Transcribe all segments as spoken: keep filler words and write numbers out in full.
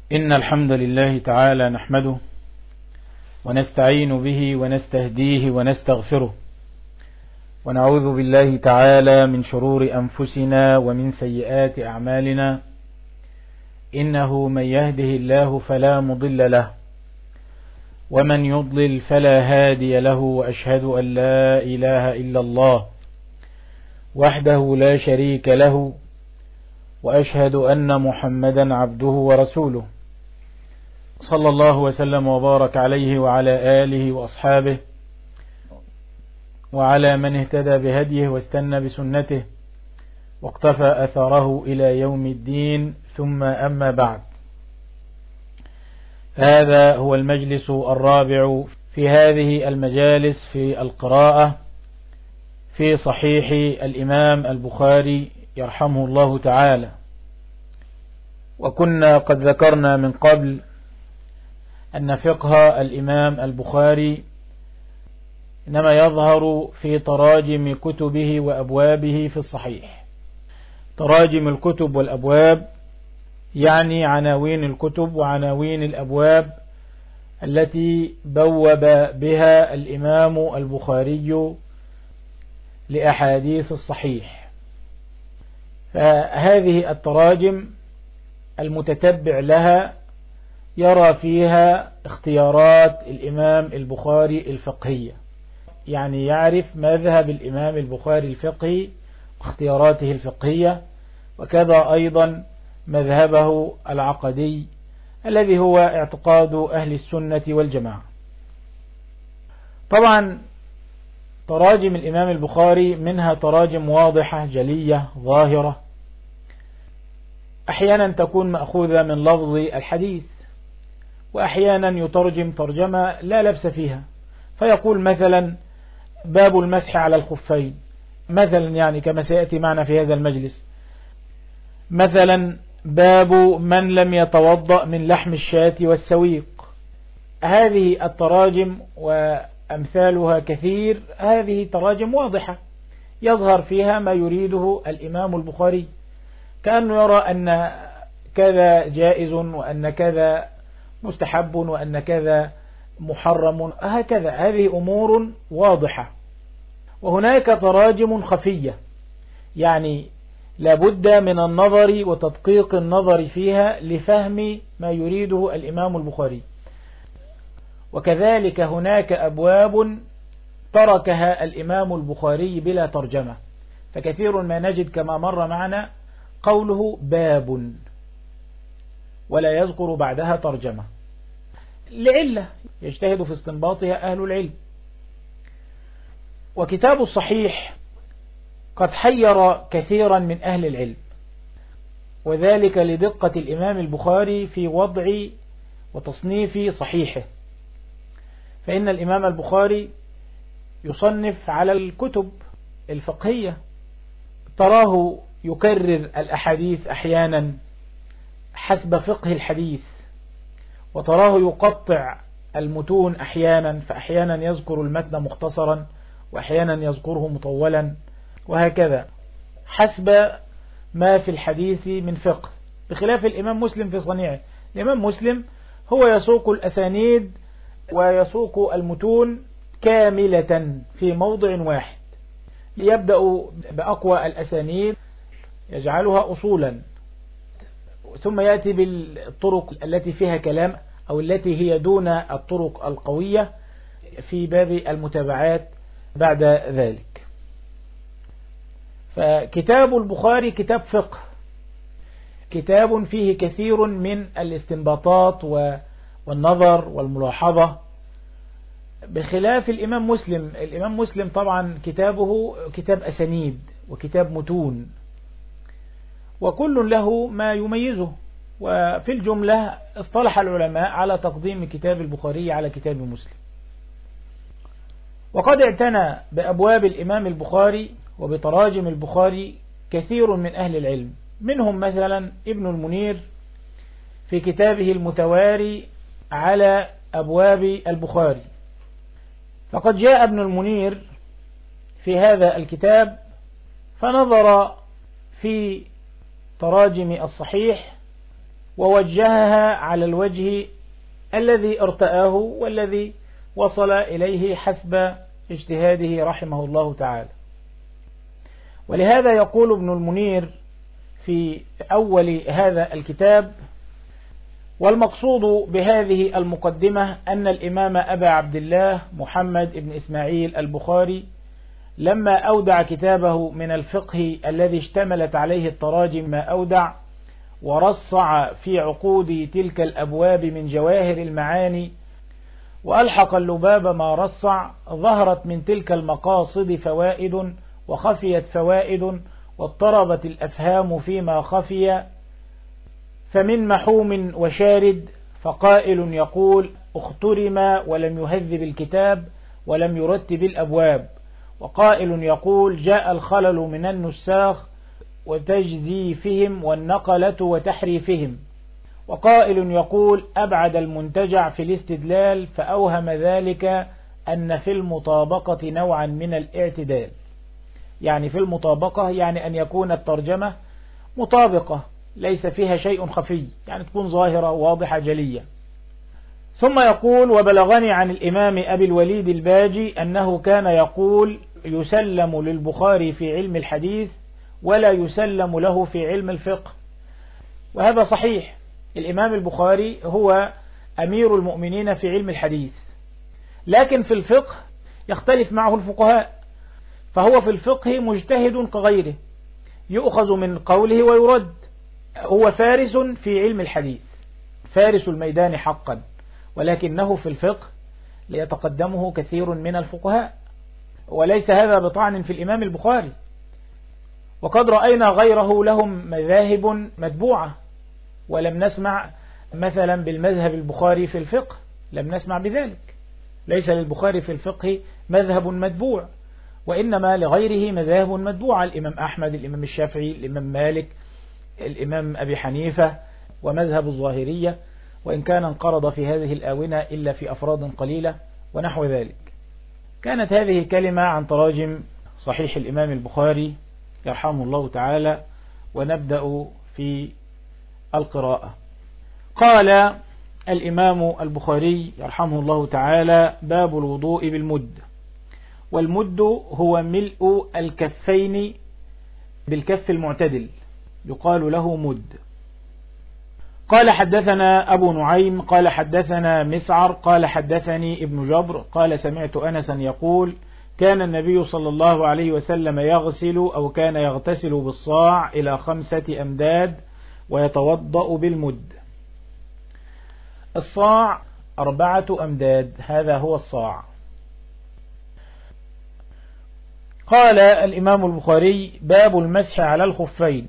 إن الحمد لله تعالى نحمده ونستعين به ونستهديه ونستغفره، ونعوذ بالله تعالى من شرور أنفسنا ومن سيئات أعمالنا. إنه من يهده الله فلا مضل له، ومن يضلل فلا هادي له، وأشهد أن لا إله إلا الله وحده لا شريك له، وأشهد أن محمدا عبده ورسوله، صلى الله وسلم وبارك عليه وعلى آله وأصحابه وعلى من اهتدى بهديه واستنى بسنته واقتفى أثره إلى يوم الدين. ثم أما بعد، هذا هو المجلس الرابع في هذه المجالس في القراءة في صحيح الإمام البخاري يرحمه الله تعالى. وكنا قد ذكرنا من قبل أن فقه الإمام البخاري إنما يظهر في تراجم كتبه وأبوابه في الصحيح. تراجم الكتب والأبواب يعني عناوين الكتب وعناوين الأبواب التي بوب بها الإمام البخاري لأحاديث الصحيح. فهذه التراجم المتتبع لها يرى فيها اختيارات الإمام البخاري الفقهية، يعني يعرف مذهب الإمام البخاري الفقهي واختياراته الفقهية، وكذا أيضا مذهبه العقدي الذي هو اعتقاد أهل السنة والجماعة. طبعا تراجم الإمام البخاري منها تراجم واضحة جلية ظاهرة، أحيانا تكون مأخوذة من لفظ الحديث، وأحيانا يترجم ترجمة لا لبس فيها، فيقول مثلا باب المسح على الخفين مثلا، يعني كما سيأتي معنا في هذا المجلس، مثلا باب من لم يتوضأ من لحم الشاة والسويق. هذه التراجم وأمثالها كثير، هذه تراجم واضحة يظهر فيها ما يريده الإمام البخاري، كأنه يرى أن كذا جائز وأن كذا مستحب وأن كذا محرم، هكذا. هذه أمور واضحة. وهناك تراجم خفية، يعني لابد من النظر وتدقيق النظر فيها لفهم ما يريده الإمام البخاري. وكذلك هناك أبواب تركها الإمام البخاري بلا ترجمة، فكثير ما نجد كما مر معنا قوله باب ولا يذكر بعدها ترجمة لعلة يجتهد في استنباطها أهل العلم. وكتاب الصحيح قد حير كثيرا من أهل العلم، وذلك لدقة الإمام البخاري في وضع وتصنيف صحيحه. فإن الإمام البخاري يصنف على الكتب الفقهية، تراه يكرر الأحاديث أحيانا حسب فقه الحديث، وتراه يقطع المتون أحيانا، فأحيانا يذكر المتن مختصرا وأحيانا يذكره مطولا، وهكذا حسب ما في الحديث من فقه، بخلاف الإمام مسلم في صنيعه. الإمام مسلم هو يسوق الأسانيد ويسوق المتون كاملة في موضع واحد، ليبدأ بأقوى الأسانيد يجعلها أصولا، ثم يأتي بالطرق التي فيها كلام أو التي هي دون الطرق القوية في باب المتابعات بعد ذلك. فكتاب البخاري كتاب فقه، كتاب فيه كثير من الاستنباطات والنظر والملاحظة، بخلاف الإمام مسلم. الإمام مسلم طبعا كتابه كتاب أسانيد وكتاب متون، وكل له ما يميزه. وفي الجملة اصطلح العلماء على تقديم كتاب البخاري على كتاب مسلم. وقد اعتنى بأبواب الإمام البخاري وبتراجم البخاري كثير من أهل العلم، منهم مثلا ابن المنير في كتابه المتواري على أبواب البخاري. فقد جاء ابن المنير في هذا الكتاب فنظر في تراجم الصحيح ووجهها على الوجه الذي ارتآه والذي وصل إليه حسب اجتهاده رحمه الله تعالى. ولهذا يقول ابن المنير في أول هذا الكتاب: والمقصود بهذه المقدمة أن الإمام أبا عبد الله محمد بن إسماعيل البخاري لما أودع كتابه من الفقه الذي اشتملت عليه التراجم ما أودع، ورصع في عقود تلك الأبواب من جواهر المعاني، وألحق اللباب ما رصع، ظهرت من تلك المقاصد فوائد وخفيت فوائد، واضطربت الأفهام فيما خفي، فمن محوم وشارد. فقائل يقول: اخترم ولم يهذب الكتاب ولم يرتب الأبواب. وقائل يقول: جاء الخلل من النساخ وتجزيفهم والنقلة وتحريفهم. وقائل يقول: أبعد المنتجع في الاستدلال، فأوهم ذلك أن في المطابقة نوعا من الاعتدال. يعني في المطابقة يعني أن يكون الترجمة مطابقة ليس فيها شيء خفي، يعني تكون ظاهرة واضحة جلية. ثم يقول: وبلغني عن الإمام أبي الوليد الباجي أنه كان يقول: يسلم للبخاري في علم الحديث ولا يسلم له في علم الفقه. وهذا صحيح. الإمام البخاري هو أمير المؤمنين في علم الحديث، لكن في الفقه يختلف معه الفقهاء، فهو في الفقه مجتهد كغيره، يؤخذ من قوله ويرد. هو فارس في علم الحديث، فارس الميدان حقا، ولكنه في الفقه ليتقدمه كثير من الفقهاء، وليس هذا بطعن في الإمام البخاري. وقد رأينا غيره لهم مذاهب متبوعة، ولم نسمع مثلا بالمذهب البخاري في الفقه، لم نسمع بذلك. ليس للبخاري في الفقه مذهب متبوع، وإنما لغيره مذاهب متبوعة: الإمام أحمد، الإمام الشافعي، الإمام مالك، الإمام أبي حنيفة، ومذهب الظاهرية، وإن كان انقرض في هذه الآونة إلا في أفراد قليلة ونحو ذلك. كانت هذه كلمة عن تراجم صحيح الإمام البخاري يرحمه الله تعالى، ونبدأ في القراءة. قال الإمام البخاري يرحمه الله تعالى: باب الوضوء بالمد. والمد هو ملء الكفين بالكف المعتدل، يقال له مد. قال: حدثنا أبو نعيم قال حدثنا مسعر قال حدثني ابن جبر قال: سمعت أنسا يقول: كان النبي صلى الله عليه وسلم يغسل أو كان يغتسل بالصاع إلى خمسة أمداد ويتوضأ بالمد. الصاع أربعة أمداد، هذا هو الصاع. قال الإمام البخاري: باب المسح على الخفين.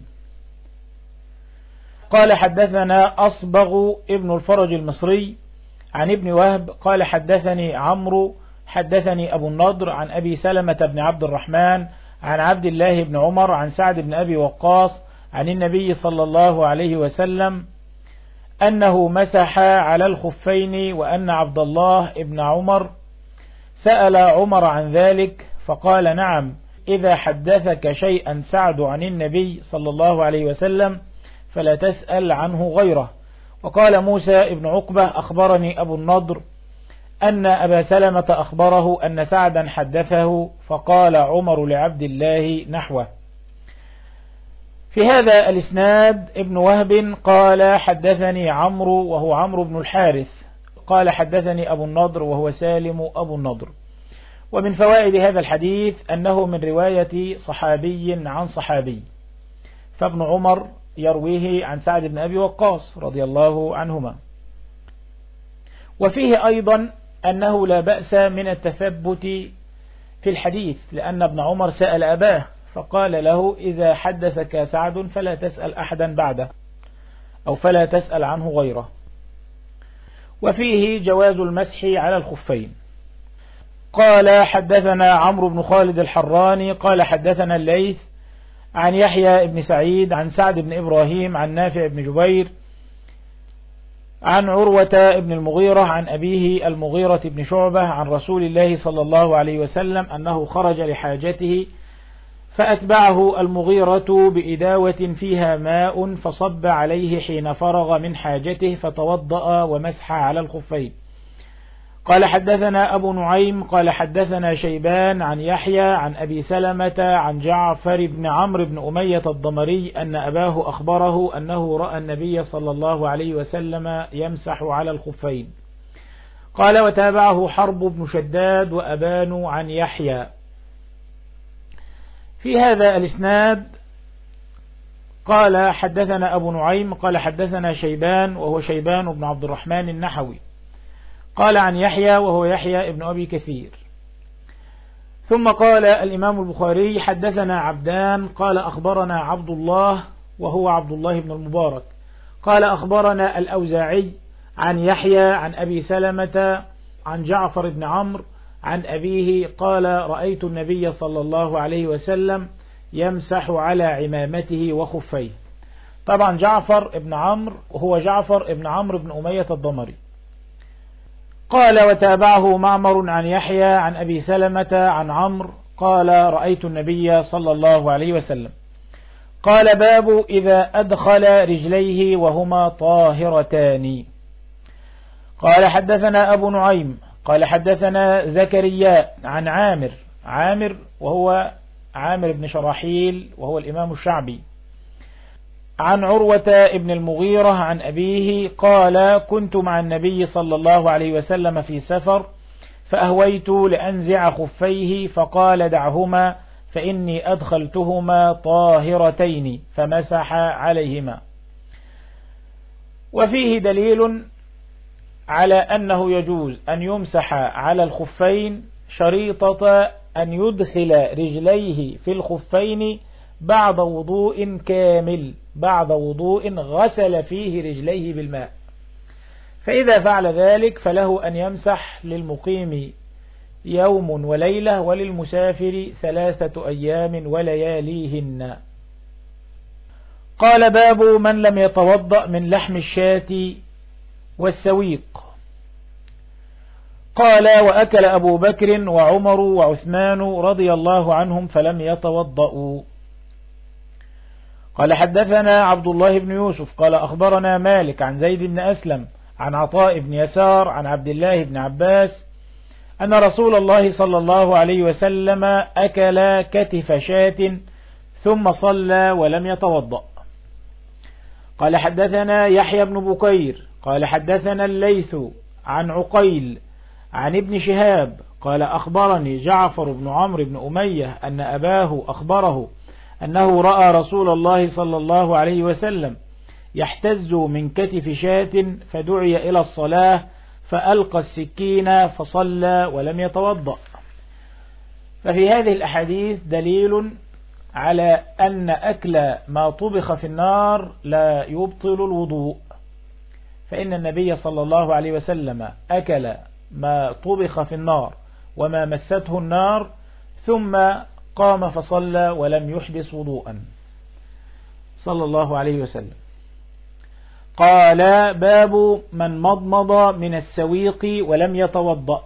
قال: حدثنا أصبغ ابن الفرج المصري عن ابن وهب قال: حدثني عمرو حدثني أبو النضر عن أبي سلمة بن عبد الرحمن عن عبد الله بن عمر عن سعد بن أبي وقاص عن النبي صلى الله عليه وسلم أنه مسح على الخفين، وأن عبد الله بن عمر سأل عمر عن ذلك فقال: نعم، إذا حدثك شيئا سعد عن النبي صلى الله عليه وسلم فلا تسأل عنه غيره. وقال موسى بن عقبة: أخبرني أبو النضر أن أبا سلمة أخبره أن سعدا حدثه، فقال عمر لعبد الله نحوه. في هذا الإسناد ابن وهب قال: حدثني عمرو وهو عمرو بن الحارث قال: حدثني أبو النضر وهو سالم أبو النضر. ومن فوائد هذا الحديث أنه من رواية صحابي عن صحابي، فابن عمر يرويه عن سعد بن أبي وقاص رضي الله عنهما. وفيه أيضا أنه لا بأس من التثبت في الحديث، لأن ابن عمر سأل أباه فقال له: إذا حدثك سعد فلا تسأل أحدا بعده، أو فلا تسأل عنه غيره. وفيه جواز المسح على الخفين. قال: حدثنا عمرو بن خالد الحراني قال: حدثنا الليث عن يحيى بن سعيد عن سعد بن إبراهيم عن نافع بن جبير عن عروة بن المغيرة عن أبيه المغيرة بن شعبة عن رسول الله صلى الله عليه وسلم أنه خرج لحاجته فأتبعه المغيرة بإداوة فيها ماء فصب عليه حين فرغ من حاجته فتوضأ ومسح على الخفين. قال حدثنا أبو نعيم قال حدثنا شيبان عن يحيى عن أبي سلمة عن جعفر بن عمرو بن أمية الضمري أن أباه أخبره أنه رأى النبي صلى الله عليه وسلم يمسح على الخفين. قال وتابعه حرب بن شداد وأبان عن يحيى. في هذا الإسناد قال حدثنا أبو نعيم قال حدثنا شيبان وهو شيبان بن عبد الرحمن النحوي قال عن يحيى وهو يحيى ابن أبي كثير. ثم قال الإمام البخاري حدثنا عبدان قال أخبرنا عبد الله وهو عبد الله بن المبارك قال أخبرنا الأوزاعي عن يحيى عن أبي سلمة عن جعفر بن عمرو عن أبيه قال رأيت النبي صلى الله عليه وسلم يمسح على عمامته وخفيه. طبعا جعفر بن عمرو هو جعفر بن عمرو بن أمية الضمري. قال وتابعه معمر عن يحيى عن أبي سلمة عن عمرو قال رأيت النبي صلى الله عليه وسلم. قال باب إذا أدخل رجليه وهما طاهرتان. قال حدثنا أبو نعيم قال حدثنا زكريا عن عامر عامر وهو عامر بن شراحيل وهو الإمام الشعبي عن عروة ابن المغيرة عن أبيه قال كنت مع النبي صلى الله عليه وسلم في سفر فأهويت لأنزع خفيه فقال دعهما فإني أدخلتهما طاهرتين فمسح عليهما. وفيه دليل على أنه يجوز أن يمسح على الخفين شريطة أن يدخل رجليه في الخفين بعد وضوء كامل بعد وضوء غسل فيه رجليه بالماء. فإذا فعل ذلك فله أن يمسح للمقيم يوم وليلة وللمسافر ثلاثة أيام ولياليهن. قال باب من لم يتوضأ من لحم الشاة والسويق. قال وأكل أبو بكر وعمر وعثمان رضي الله عنهم فلم يتوضأوا. قال حدثنا عبد الله بن يوسف قال أخبرنا مالك عن زيد بن أسلم عن عطاء بن يسار عن عبد الله بن عباس أن رسول الله صلى الله عليه وسلم أكل كتف شاة ثم صلى ولم يتوضأ. قال حدثنا يحيى بن بكير قال حدثنا الليث عن عقيل عن ابن شهاب قال أخبرني جعفر بن عمرو بن أمية أن أباه أخبره أنه رأى رسول الله صلى الله عليه وسلم يحتز من كتف شاة فدعي إلى الصلاة فألقى السكين فصلى ولم يتوضأ. ففي هذه الأحاديث دليل على أن أكل ما طبخ في النار لا يبطل الوضوء، فإن النبي صلى الله عليه وسلم أكل ما طبخ في النار وما مسته النار ثم قام فصلى ولم يحدث وضوءا صلى الله عليه وسلم. قال باب من مضمض من السويق ولم يتوضأ.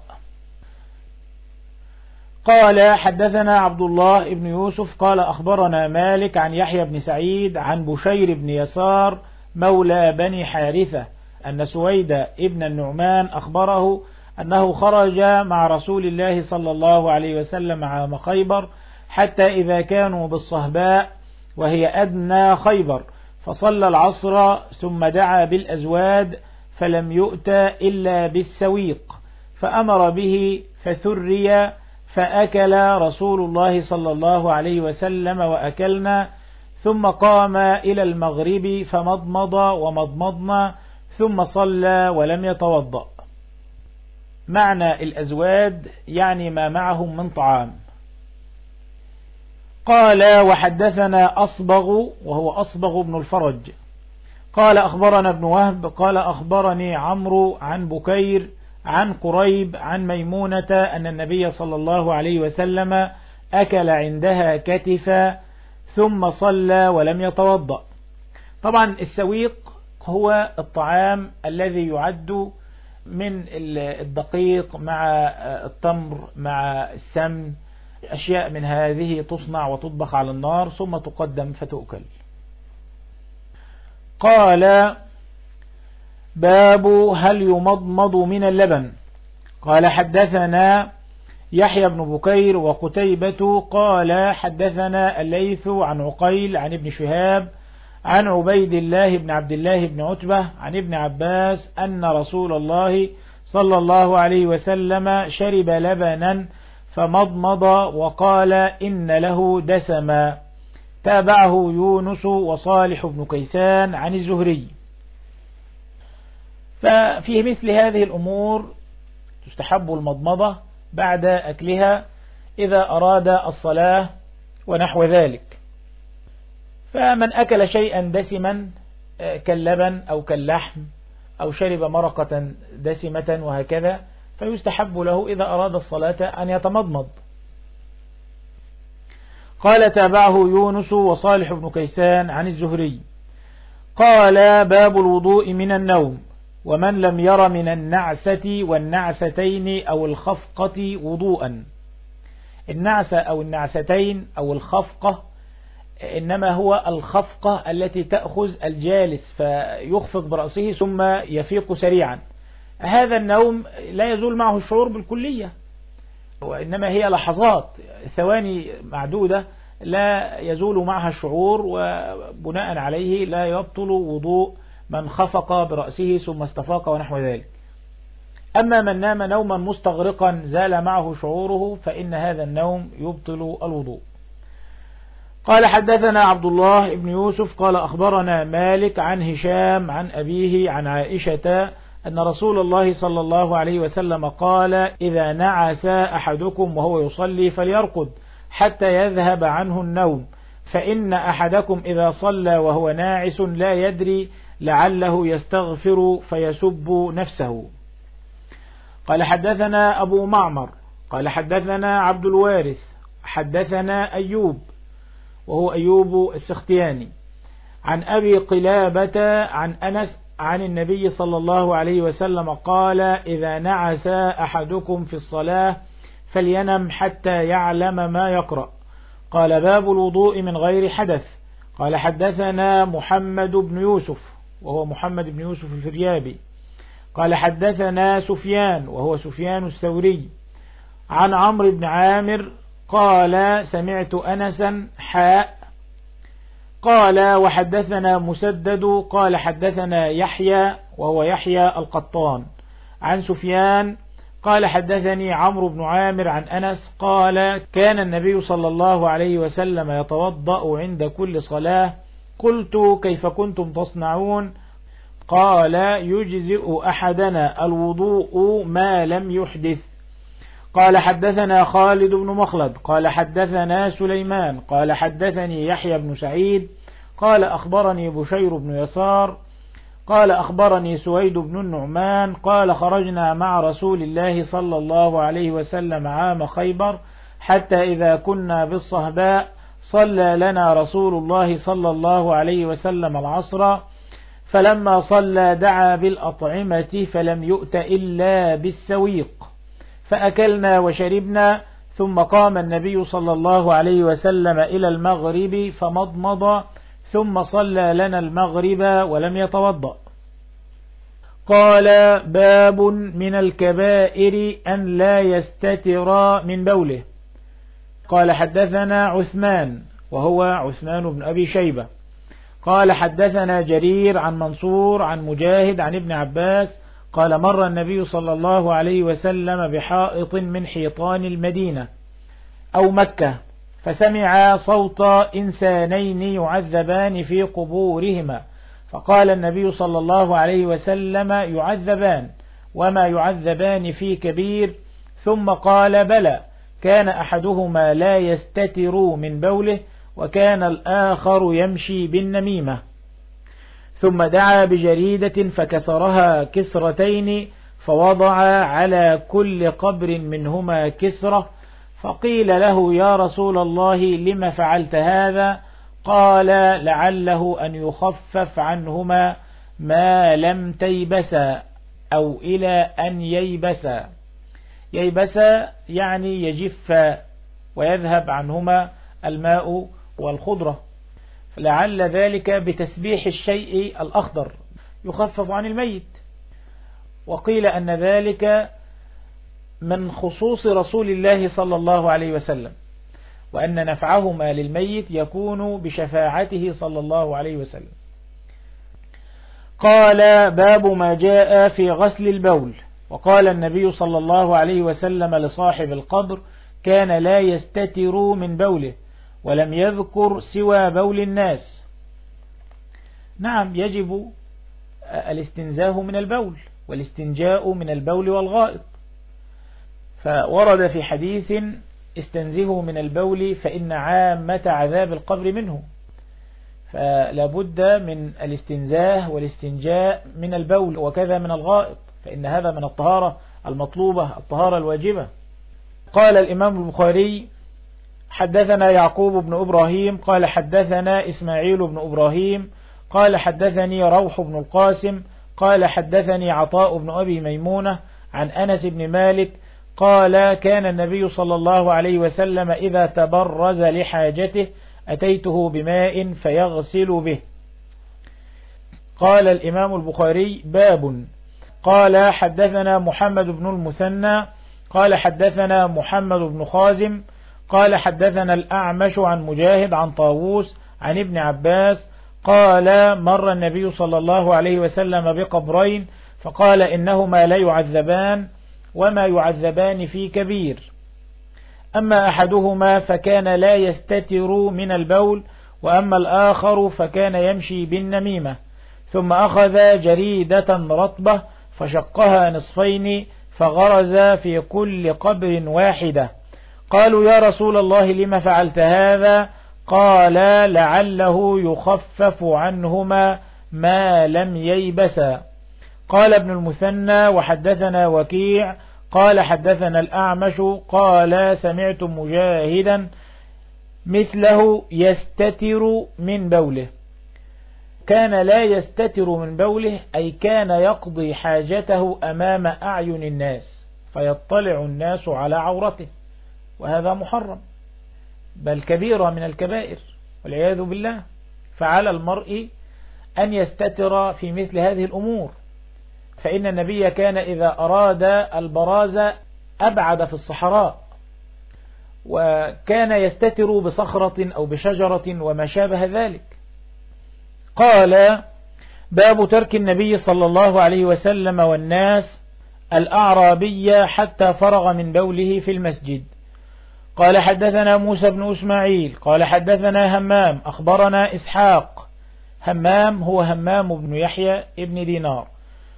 قال حدثنا عبد الله بن يوسف قال أخبرنا مالك عن يحيى بن سعيد عن بشير بن يسار مولى بني حارثة أن سويد ابن النعمان أخبره أنه خرج مع رسول الله صلى الله عليه وسلم عام خيبر حتى إذا كانوا بالصهباء وهي أدنى خيبر فصلى العصر ثم دعا بالأزواد فلم يؤت إلا بالسويق فأمر به فثري فأكل رسول الله صلى الله عليه وسلم وأكلنا ثم قام إلى المغرب فمضمض ومضمضنا ثم صلى ولم يتوضأ. معنى الأزواد يعني ما معهم من طعام. قال وحدثنا أصبغ وهو أصبغ بن الفرج قال أخبرنا ابن وهب قال أخبرني عمرو عن بكير عن قريب عن ميمونة أن النبي صلى الله عليه وسلم أكل عندها كتفا ثم صلى ولم يتوضأ. طبعا السويق هو الطعام الذي يعد من الدقيق مع التمر مع السمن أشياء من هذه تصنع وتطبخ على النار ثم تقدم فتؤكل. قال باب هل يمضمض من اللبن. قال حدثنا يحيى بن بكير وقتيبة قال حدثنا الليث عن عقيل عن ابن شهاب عن عبيد الله بن عبد الله بن عتبة عن ابن عباس أن رسول الله صلى الله عليه وسلم شرب لبنا فمضمض وقال إن له دسما. تابعه يونس وصالح بن كيسان عن الزهري. ففي مثل هذه الأمور تستحب المضمضة بعد أكلها إذا أراد الصلاة ونحو ذلك. فمن أكل شيئا دسما كاللبن أو كاللحم أو شرب مرقة دسمة وهكذا فيستحب له إذا أراد الصلاة أن يتمضمض. قال تابعه يونس وصالح بن كيسان عن الزهري. قال باب الوضوء من النوم. ومن لم ير من النعسة والنعستين أو الخفقة وضوءا. النعسة أو النعستين أو الخفقة إنما هو الخفقة التي تأخذ الجالس فيخفق برأسه ثم يفيق سريعا. هذا النوم لا يزول معه الشعور بالكلية، وإنما هي لحظات ثواني معدودة لا يزول معها الشعور، وبناء عليه لا يبطل وضوء من خفق برأسه ثم استفاق ونحو ذلك. أما من نام نوما مستغرقا زال معه شعوره فإن هذا النوم يبطل الوضوء. قال حدثنا عبد الله بن يوسف قال أخبرنا مالك عن هشام عن أبيه عن عائشة أن رسول الله صلى الله عليه وسلم قال إذا نعس أحدكم وهو يصلي فليرقد حتى يذهب عنه النوم، فإن أحدكم إذا صلى وهو ناعس لا يدري لعله يستغفر فيسب نفسه. قال حدثنا أبو معمر قال حدثنا عبد الوارث حدثنا أيوب وهو أيوب السختياني عن أبي قلابة عن أنس عن النبي صلى الله عليه وسلم قال إذا نعس أحدكم في الصلاة فلينم حتى يعلم ما يقرأ. قال باب الوضوء من غير حدث. قال حدثنا محمد بن يوسف وهو محمد بن يوسف الفريابي قال حدثنا سفيان وهو سفيان الثوري عن عمرو بن عامر قال سمعت أنسا حاء قال وحدثنا مسدد قال حدثنا يحيى وهو يحيى القطان عن سفيان قال حدثني عمرو بن عامر عن أنس قال كان النبي صلى الله عليه وسلم يتوضأ عند كل صلاة. قلت كيف كنتم تصنعون؟ قال يجزئ أحدنا الوضوء ما لم يحدث. قال حدثنا خالد بن مخلد قال حدثنا سليمان قال حدثني يحيى بن سعيد قال أخبرني بشير بن يسار قال أخبرني سويد بن النعمان قال خرجنا مع رسول الله صلى الله عليه وسلم عام خيبر حتى إذا كنا بالصهباء صلى لنا رسول الله صلى الله عليه وسلم العصر، فلما صلى دعا بالأطعمة فلم يؤت إلا بالسويق، فأكلنا وشربنا، ثم قام النبي صلى الله عليه وسلم إلى المغرب فمضمض ثم صلى لنا المغرب ولم يتوضأ. قال باب من الكبائر أن لا يستتر من بوله. قال حدثنا عثمان وهو عثمان بن أبي شيبة قال حدثنا جرير عن منصور عن مجاهد عن ابن عباس قال مر النبي صلى الله عليه وسلم بحائط من حيطان المدينة أو مكة فسمع صوت إنسانين يعذبان في قبورهما، فقال النبي صلى الله عليه وسلم يعذبان وما يعذبان في كبير، ثم قال بلى، كان أحدهما لا يستتر من بوله وكان الآخر يمشي بالنميمة. ثم دعا بجريدة فكسرها كسرتين فوضع على كل قبر منهما كسرة، فقيل له يا رسول الله لم فعلت هذا؟ قال لعله أن يخفف عنهما ما لم تيبسا أو إلى أن ييبسا. ييبسا يعني يجف ويذهب عنهما الماء والخضرة، لعل ذلك بتسبيح الشيء الأخضر يخفف عن الميت. وقيل أن ذلك من خصوص رسول الله صلى الله عليه وسلم، وأن نفعهما للميت يكون بشفاعته صلى الله عليه وسلم. قال: باب ما جاء في غسل البول. وقال النبي صلى الله عليه وسلم لصاحب القبر: كان لا يستتر من بوله، ولم يذكر سوى بول الناس. نعم، يجب الاستنزاه من البول والاستنجاء من البول والغائط، فورد في حديث: استنزهوا من البول فإن عامة عذاب القبر منه. فلا بد من الاستنزاه والاستنجاء من البول، وكذا من الغائط، فإن هذا من الطهارة المطلوبة، الطهارة الواجبة. قال الإمام البخاري: حدثنا يعقوب بن إبراهيم قال حدثنا إسماعيل بن إبراهيم قال حدثني روح بن القاسم قال حدثني عطاء بن أبي ميمونة عن أنس بن مالك قال: كان النبي صلى الله عليه وسلم إذا تبرز لحاجته أتيته بماء فيغسل به. قال الإمام البخاري: باب. قال: حدثنا محمد بن المثنى قال حدثنا محمد بن خازم قال حدثنا الأعمش عن مجاهد عن طاووس عن ابن عباس قال: مر النبي صلى الله عليه وسلم بقبرين فقال: إنهما لا يعذبان وما يعذبان في كبير، أما أحدهما فكان لا يستتر من البول، وأما الآخر فكان يمشي بالنميمة. ثم أخذ جريدة رطبة فشقها نصفين فغرز في كل قبر واحدة. قالوا: يا رسول الله لما فعلت هذا؟ قال: لعله يخفف عنهما ما لم ييبسا. قال ابن المثنى: وحدثنا وكيع قال حدثنا الأعمش قال: سمعت مجاهدا مثله يستتر من بوله. كان لا يستتر من بوله أي كان يقضي حاجته أمام أعين الناس فيطلع الناس على عورته، وهذا محرم، بل كبيرة من الكبائر والعياذ بالله. فعلى المرء أن يستتر في مثل هذه الأمور، فإن النبي كان إذا أراد البراز أبعد في الصحراء، وكان يستتر بصخرة أو بشجرة وما شابه ذلك. قال: باب ترك النبي صلى الله عليه وسلم والناس الأعرابية حتى فرغ من بوله في المسجد. قال: حدثنا موسى بن إسماعيل قال حدثنا همام أخبرنا إسحاق. همام هو همام بن يحيى ابن دينار،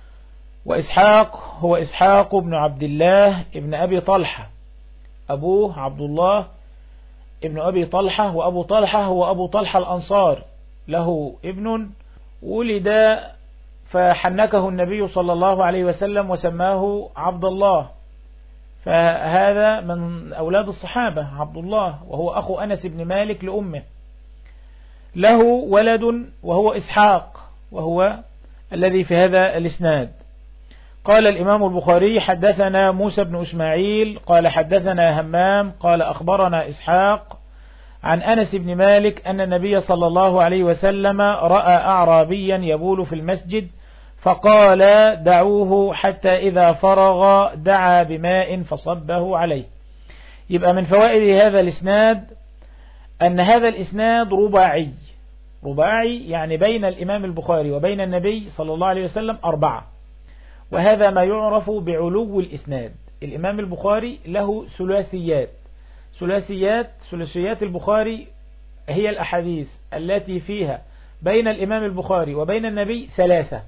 وإسحاق هو إسحاق بن عبد الله ابن أبي طلحة، أبوه عبد الله ابن أبي طلحة، وأبو طلحة هو أبو طلحة الأنصار، له ابن ولد فحنكه النبي صلى الله عليه وسلم وسماه عبد الله، فهذا من أولاد الصحابة عبد الله، وهو أخو أنس بن مالك لأمه. له ولد وهو إسحاق، وهو الذي في هذا الإسناد. قال الإمام البخاري: حدثنا موسى بن إسماعيل قال حدثنا همام قال أخبرنا إسحاق عن أنس بن مالك أن النبي صلى الله عليه وسلم رأى أعرابيا يبول في المسجد فقال: دعوه حتى إذا فرغ دعا بماء فصبه عليه. يبقى من فوائد هذا الإسناد أن هذا الإسناد رباعي، رباعي يعني بين الإمام البخاري وبين النبي صلى الله عليه وسلم أربعة، وهذا ما يعرف بعلو الإسناد. الإمام البخاري له ثلاثيات، ثلاثيات ثلاثيات البخاري هي الأحاديث التي فيها بين الإمام البخاري وبين النبي ثلاثة،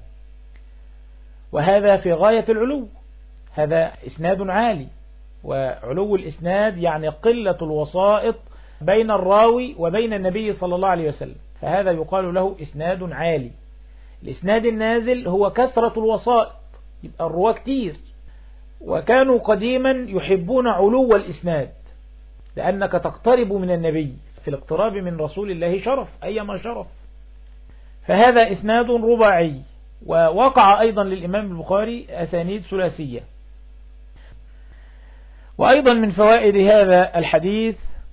وهذا في غاية العلو، هذا إسناد عالي. وعلو الإسناد يعني قلة الوسائط بين الراوي وبين النبي صلى الله عليه وسلم، فهذا يقال له إسناد عالي. الإسناد النازل هو كثرة الوسائط، يبقى الرواة كتير، وكانوا قديما يحبون علو الإسناد لأنك تقترب من النبي، في الاقتراب من رسول الله شرف أيما شرف. فهذا إسناد رباعي، ووقع أيضا للإمام البخاري أسانيد ثلاثية. وأيضا من فوائد هذا الحديث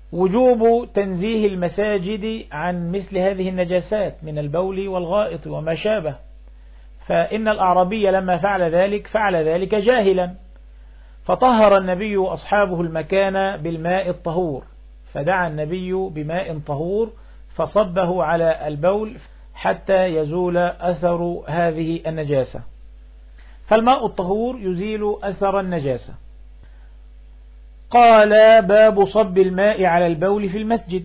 وجوب تنزيه المساجد عن مثل هذه النجاسات من البول والغائط وما شابه، فإن الأعرابي لما فعل ذلك فعل ذلك جاهلا، فطهر النبي أصحابه المكان بالماء الطهور، فدعا النبي بماء طهور فصبه على البول حتى يزول أثر هذه النجاسة. فالماء الطهور يزيل أثر النجاسة. قال باب صب الماء على البول في المسجد.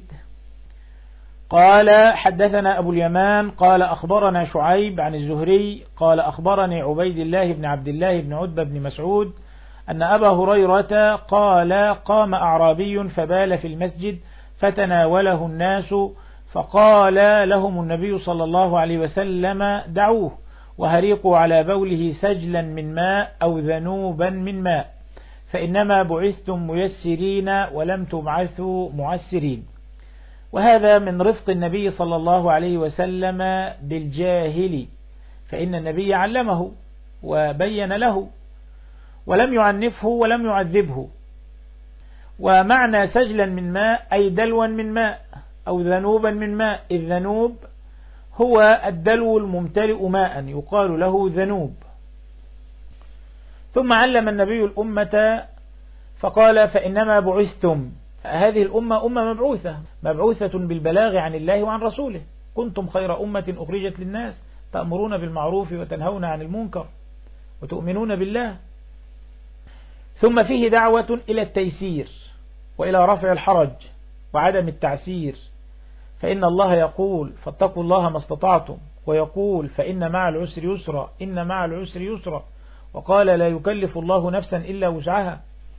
قال حدثنا أبو اليمان قال أخبرنا شعيب عن الزهري قال أخبرني عبيد الله بن عبد الله بن عتبة بن مسعود أن أبا هريرة قال قام أعرابي فبال في المسجد فتناوله الناس، فقال لهم النبي صلى الله عليه وسلم دعوه وهريقوا على بوله سجلا من ماء أو ذنوبا من ماء، فإنما بعثتم ميسرين ولم تبعثوا معسرين. وهذا من رفق النبي صلى الله عليه وسلم بالجاهل، فإن النبي علمه وبين له ولم يعنفه ولم يعذبه. ومعنى سجلا من ماء أي دلوا من ماء أو ذنوبا من ماء. الذنوب هو الدلو الممتلئ ماء يقال له ذنوب. ثم علم النبي الأمة فقال فإنما بعثتم، هذه الأمة أمة مبعوثة مبعوثة بالبلاغ عن الله وعن رسوله، كنتم خير أمة أخرجت للناس تأمرون بالمعروف وتنهون عن المنكر وتؤمنون بالله. ثم فيه دعوة إلى التيسير وإلى رفع الحرج وعدم التعسير، فإن الله يقول فاتقوا الله ما استطعتم، ويقول فإن مع العسر يسرا إن مع العسر يسرا، وقال لا يكلف الله نفسا إلا وسعها.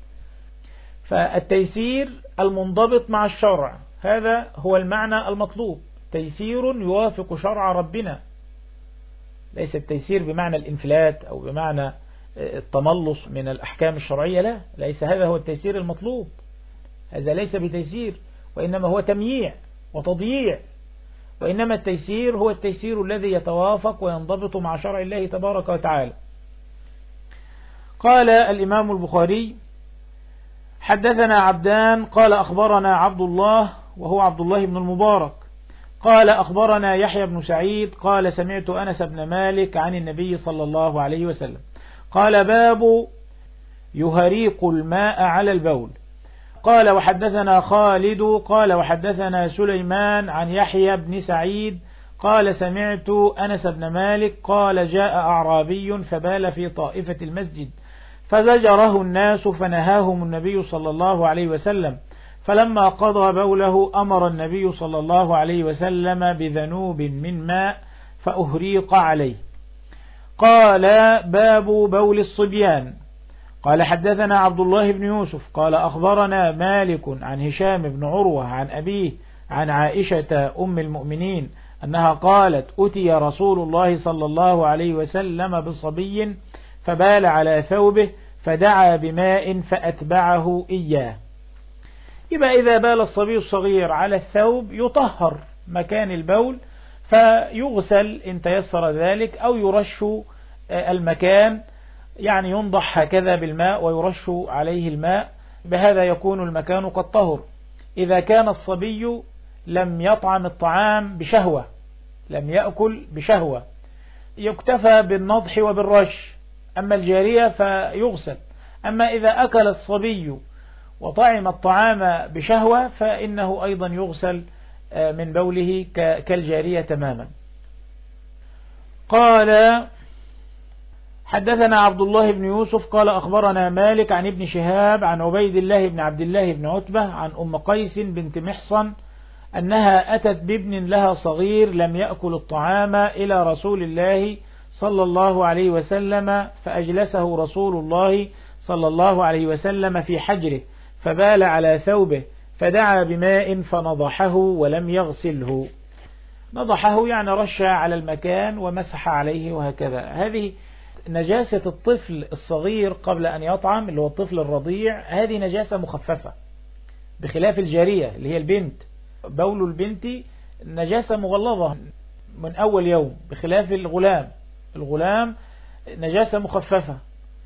فالتيسير المنضبط مع الشرع هذا هو المعنى المطلوب، تيسير يوافق شرع ربنا، ليس التيسير بمعنى الانفلات أو بمعنى التملص من الأحكام الشرعية، لا، ليس هذا هو التيسير المطلوب، هذا ليس بتيسير وإنما هو تمييع وتضييع. وإنما التيسير هو التيسير الذي يتوافق وينضبط مع شرع الله تبارك وتعالى. قال الإمام البخاري حدثنا عبدان قال أخبرنا عبد الله وهو عبد الله بن المبارك قال أخبرنا يحيى بن سعيد قال سمعت أنس بن مالك عن النبي صلى الله عليه وسلم قال باب يهريق الماء على البول. قال وحدثنا خالد قال وحدثنا سليمان عن يحيى بن سعيد قال سمعت أنس بن مالك قال جاء أعرابي فبال في طائفة المسجد فزجره الناس فنهاهم النبي صلى الله عليه وسلم، فلما قضى بوله أمر النبي صلى الله عليه وسلم بذنوب من ماء فأهريق عليه. قال باب بول الصبيان. قال حدثنا عبد الله بن يوسف قال أخبرنا مالك عن هشام بن عروة عن أبيه عن عائشة أم المؤمنين أنها قالت أتي رسول الله صلى الله عليه وسلم بصبي فبال على ثوبه فدعا بماء فأتبعه إياه. يبقى إذا بال الصبي الصغير على الثوب يطهر مكان البول فيغسل إن تيسر ذلك، أو يرش المكان، يعني ينضح هكذا بالماء ويرش عليه الماء، بهذا يكون المكان قد طهر. إذا كان الصبي لم يطعم الطعام بشهوة، لم يأكل بشهوة، يكتفى بالنضح وبالرش. أما الجارية فيغسل. أما إذا أكل الصبي وطعم الطعام بشهوة فإنه أيضا يغسل من بوله كالجارية تماما. قال حدثنا عبد الله بن يوسف قال أخبرنا مالك عن ابن شهاب عن عبيد الله بن عبد الله بن عتبة عن أم قيس بنت محصن أنها أتت بابن لها صغير لم يأكل الطعام إلى رسول الله صلى الله عليه وسلم، فأجلسه رسول الله صلى الله عليه وسلم في حجره فبال على ثوبه فدعا بماء فنضحه ولم يغسله. نضحه يعني رش على المكان ومسح عليه وهكذا. هذه نجاسة الطفل الصغير قبل أن يطعم اللي هو الطفل الرضيع، هذه نجاسة مخففة بخلاف الجارية اللي هي البنت. بول البنت نجاسة مغلظة من أول يوم، بخلاف الغلام. الغلام نجاسة مخففة.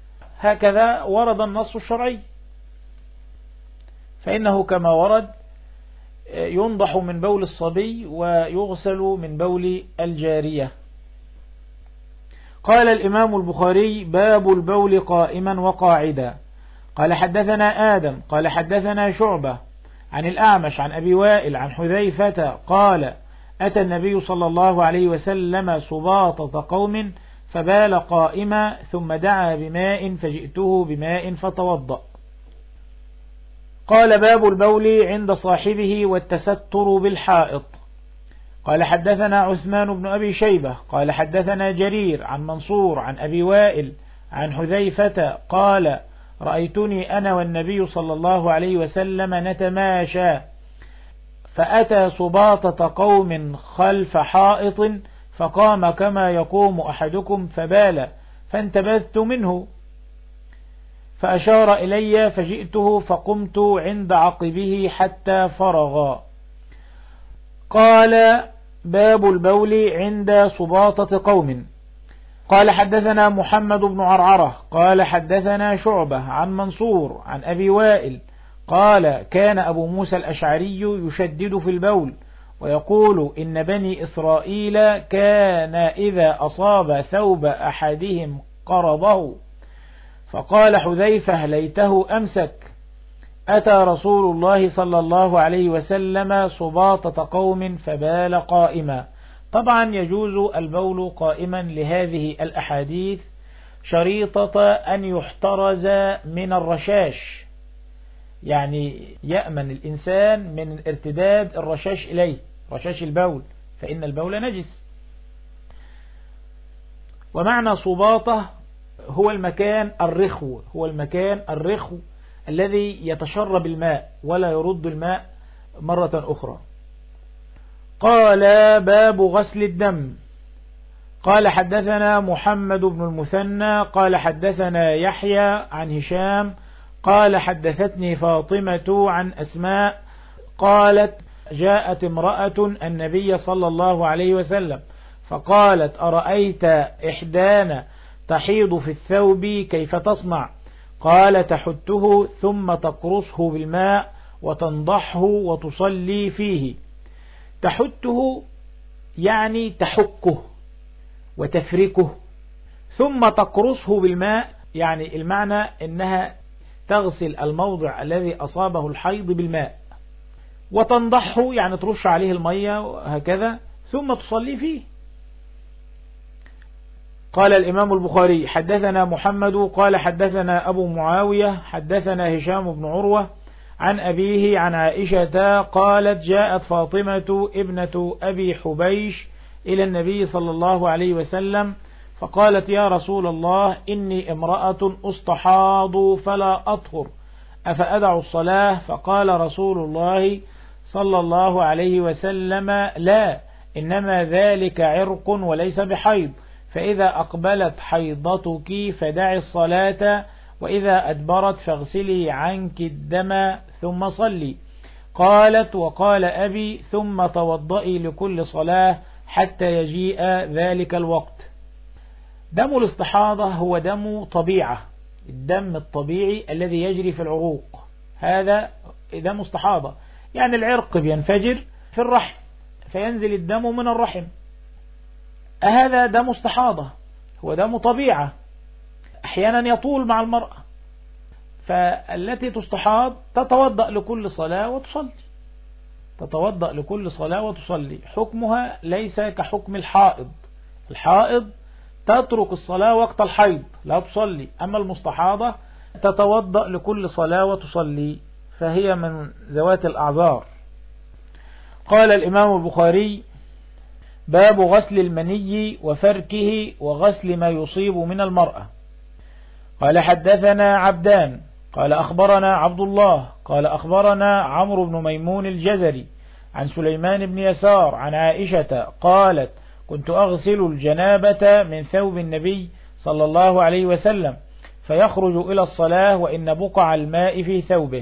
هكذا ورد النص الشرعي، فإنه كما ورد ينضح من بول الصبي ويغسل من بول الجارية. قال الإمام البخاري: باب البول قائما وقاعدا. قال حدثنا آدم قال حدثنا شعبة عن الأعمش عن أبي وائل عن حذيفة قال: أتى النبي صلى الله عليه وسلم سباطة قوم فبال قائما ثم دعا بماء فجئته بماء فتوضأ. قال: باب البول عند صاحبه والتستر بالحائط. قال حدثنا عثمان بن أبي شيبة قال حدثنا جرير عن منصور عن أبي وائل عن حذيفة قال: رأيتني أنا والنبي صلى الله عليه وسلم نتماشى فأتى سباطة قوم خلف حائط فقام كما يقوم أحدكم فبال فانتبذت منه فأشار إلي فجئته فقمت عند عقبه حتى فرغا. قال: باب البول عند سباطة قوم. قال حدثنا محمد بن عرعرة قال حدثنا شعبة عن منصور عن أبي وائل قال: كان أبو موسى الأشعري يشدد في البول ويقول: إن بني إسرائيل كان إذا أصاب ثوب أحدهم قرضه. فقال حذيفة: ليته أمسك. أتى رسول الله صلى الله عليه وسلم سباطة قوم فبال قائما. طبعا يجوز البول قائما لهذه الأحاديث شريطة أن يحترز من الرشاش، يعني يأمن الإنسان من ارتداد الرشاش إليه، رشاش البول، فإن البول نجس. ومعنى سباطة هو المكان الرخو، هو المكان الرخو الذي يتشرب الماء ولا يرد الماء مرة أخرى. قال: باب غسل الدم. قال حدثنا محمد بن المثنى قال حدثنا يحيى عن هشام قال حدثتني فاطمة عن أسماء قالت: جاءت امرأة النبي صلى الله عليه وسلم فقالت: أرأيت إحدانا تحيض في الثوب كيف تصنع؟ قال: تحته ثم تقرصه بالماء وتنضحه وتصلي فيه. تحته يعني تحكه وتفركه، ثم تقرصه بالماء يعني المعنى إنها تغسل الموضع الذي أصابه الحيض بالماء، وتنضحه يعني ترش عليه المية وهكذا، ثم تصلي فيه. قال الإمام البخاري: حدثنا محمد قال حدثنا أبو معاوية حدثنا هشام بن عروة عن أبيه عن عائشة قالت: جاءت فاطمة ابنة أبي حبيش إلى النبي صلى الله عليه وسلم فقالت: يا رسول الله، إني امرأة أستحاض فلا أطهر أفأدع الصلاة؟ فقال رسول الله صلى الله عليه وسلم: لا، إنما ذلك عرق وليس بحيض، فإذا أقبلت حيضتك فدعي الصلاة، وإذا أدبرت فاغسلي عنك الدم ثم صلي. قالت: وقال أبي: ثم توضئي لكل صلاة حتى يجيء ذلك الوقت. دم الاستحاضة هو دم طبيعة، الدم الطبيعي الذي يجري في العروق، هذا دم استحاضة، يعني العرق بينفجر في الرحم فينزل الدم من الرحم، هذا دم استحاضة، هو دم طبيعة، أحيانا يطول مع المرأة، فالتي تستحاض تتوضأ لكل صلاة وتصلي، تتوضأ لكل صلاة وتصلي. حكمها ليس كحكم الحائض، الحائض تترك الصلاة وقت الحيض لا تصلي، أما المستحاضة تتوضأ لكل صلاة وتصلي، فهي من ذوات الأعذار. قال الإمام البخاري: باب غسل المني وفركه وغسل ما يصيب من المرأة. قال حدثنا عبدان قال أخبرنا عبد الله قال أخبرنا عمرو بن ميمون الجزري عن سليمان بن يسار عن عائشة قالت: كنت أغسل الجنابة من ثوب النبي صلى الله عليه وسلم فيخرج إلى الصلاة وإن بقع الماء في ثوبه.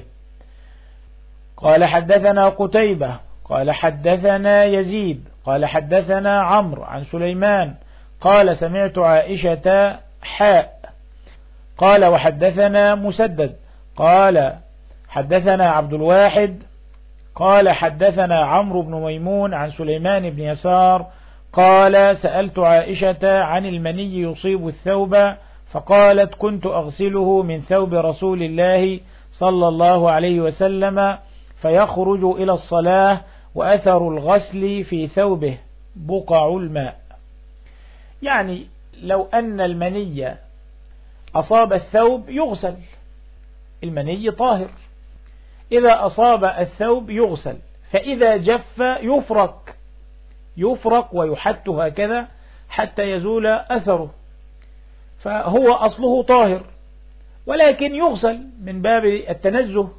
قال حدثنا قتيبة قال حدثنا يزيد قال حدثنا عمرو عن سليمان قال: سمعت عائشة حاء. قال: وحدثنا مسدد قال حدثنا عبد الواحد قال حدثنا عمرو بن ميمون عن سليمان بن يسار قال سألت عائشة عن المني يصيب الثوب فقالت كنت أغسله من ثوب رسول الله صلى الله عليه وسلم فيخرج إلى الصلاة وأثر الغسل في ثوبه بقع الماء. يعني لو أن المني أصاب الثوب يغسل، المني طاهر، إذا أصاب الثوب يغسل، فإذا جف يفرك يفرك ويحت هكذا حتى يزول أثره، فهو أصله طاهر ولكن يغسل من باب التنزه.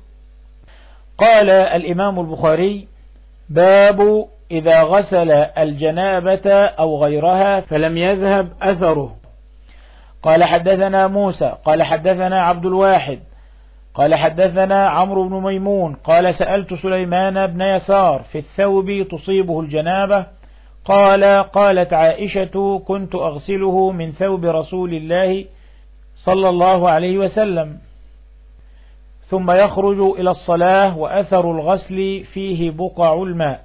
قال الإمام البخاري باب إذا غسل الجنابة أو غيرها فلم يذهب أثره. قال حدثنا موسى قال حدثنا عبد الواحد قال حدثنا عمرو بن ميمون قال سألت سليمان بن يسار في الثوب تصيبه الجنابة قال قالت عائشة كنت أغسله من ثوب رسول الله صلى الله عليه وسلم ثم يخرج إلى الصلاة وأثر الغسل فيه بقع الماء.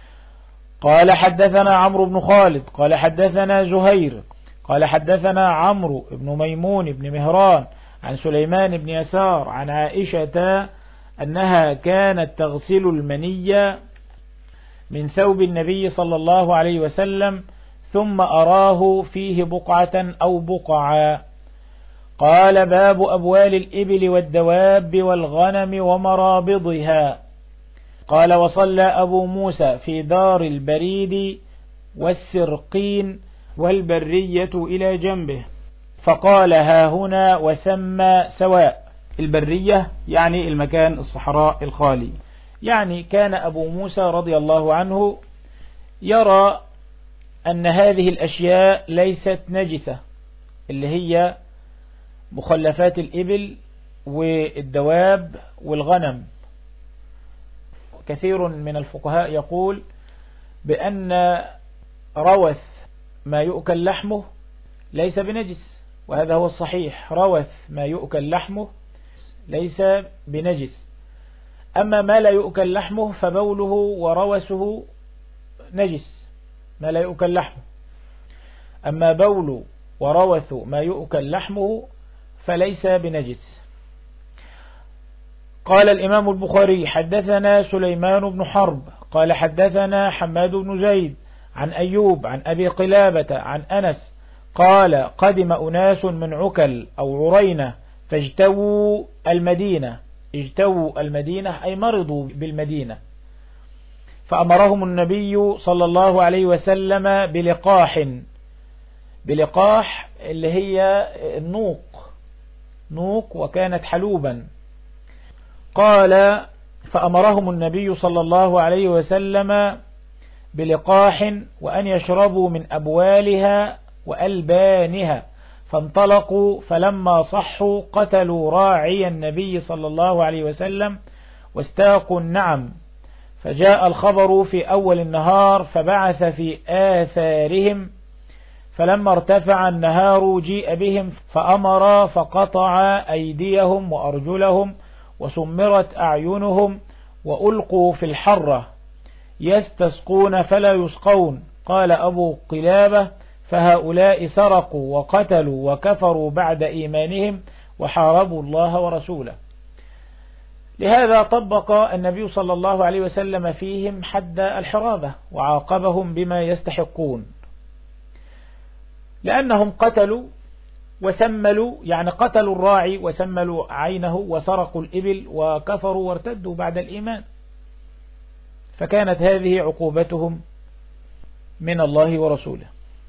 قال حدثنا عمرو بن خالد قال حدثنا زهير قال حدثنا عمرو بن ميمون بن مهران عن سليمان بن يسار عن عائشة أنها كانت تغسل المني من ثوب النبي صلى الله عليه وسلم ثم أراه فيه بقعة أو بقعا. قال باب أبوال الإبل والدواب والغنم ومرابضها. قال وصلى أبو موسى في دار البريد والسرقين والبرية إلى جنبه فقال ها هنا وثم سواء. البرية يعني المكان الصحراء الخالي. يعني كان أبو موسى رضي الله عنه يرى أن هذه الأشياء ليست نجسة، اللي هي مخلفات الإبل والدواب والغنم. كثير من الفقهاء يقول بأن روث ما يؤكل لحمه ليس بنجس، وهذا هو الصحيح، روث ما يؤكل لحمه ليس بنجس. أما ما لا يؤكل لحمه فبوله وروثه نجس، ما لا يؤكل لحمه. أما بول وروث ما يؤكل لحمه فليس بنجس. قال الإمام البخاري حدثنا سليمان بن حرب قال حدثنا حماد بن زيد عن أيوب عن أبي قلابة عن أنس قال قدم أناس من عكل أو عرينة فاجتووا المدينة. اجتووا المدينة أي مرضوا بالمدينة، فأمرهم النبي صلى الله عليه وسلم بلقاح. بلقاح اللي هي النوق، نوق وكانت حلوبا. قال فأمرهم النبي صلى الله عليه وسلم بلقاح وأن يشربوا من أبوالها وألبانها، فانطلقوا فلما صحوا قتلوا راعي النبي صلى الله عليه وسلم واستاقوا النعم. فجاء الخبر في أول النهار فبعث في آثارهم، فلما ارتفع النهار جيء بهم فأمر فقطع أيديهم وأرجلهم وسمرت أعينهم وألقوا في الحرة يستسقون فلا يسقون. قال أبو قلابة فهؤلاء سرقوا وقتلوا وكفروا بعد إيمانهم وحاربوا الله ورسوله. لهذا طبق النبي صلى الله عليه وسلم فيهم حد الحرابة وعاقبهم بما يستحقون، لأنهم قتلوا وسملوا، يعني قتلوا الراعي وسملوا عينه وسرقوا الإبل وكفروا وارتدوا بعد الإيمان، فكانت هذه عقوبتهم من الله ورسوله.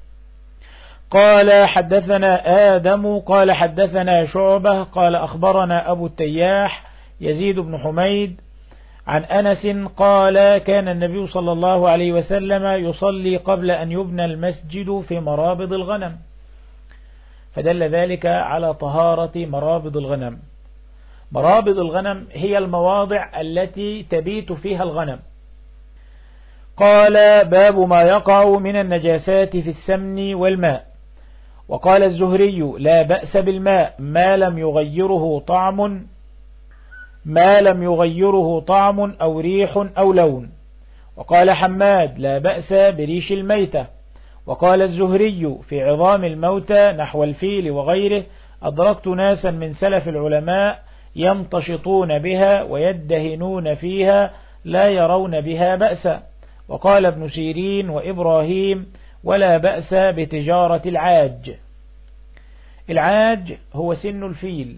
قال حدثنا آدم قال حدثنا شعبة قال أخبرنا أبو التياح يزيد بن حميد عن أنس قال كان النبي صلى الله عليه وسلم يصلي قبل أن يبنى المسجد في مرابض الغنم، فدل ذلك على طهارة مرابض الغنم. مرابض الغنم هي المواضع التي تبيت فيها الغنم. قال باب ما يقع من النجاسات في السمن والماء. وقال الزهري لا بأس بالماء ما لم يغيره طعم ما لم يغيره طعم أو ريح أو لون. وقال حماد لا بأس بريش الميتة. وقال الزهري في عظام الموتى نحو الفيل وغيره أدركت ناسا من سلف العلماء يمتشطون بها ويدهنون فيها لا يرون بها بأسا. وقال ابن سيرين وإبراهيم ولا بأس بتجارة العاج. العاج هو سن الفيل.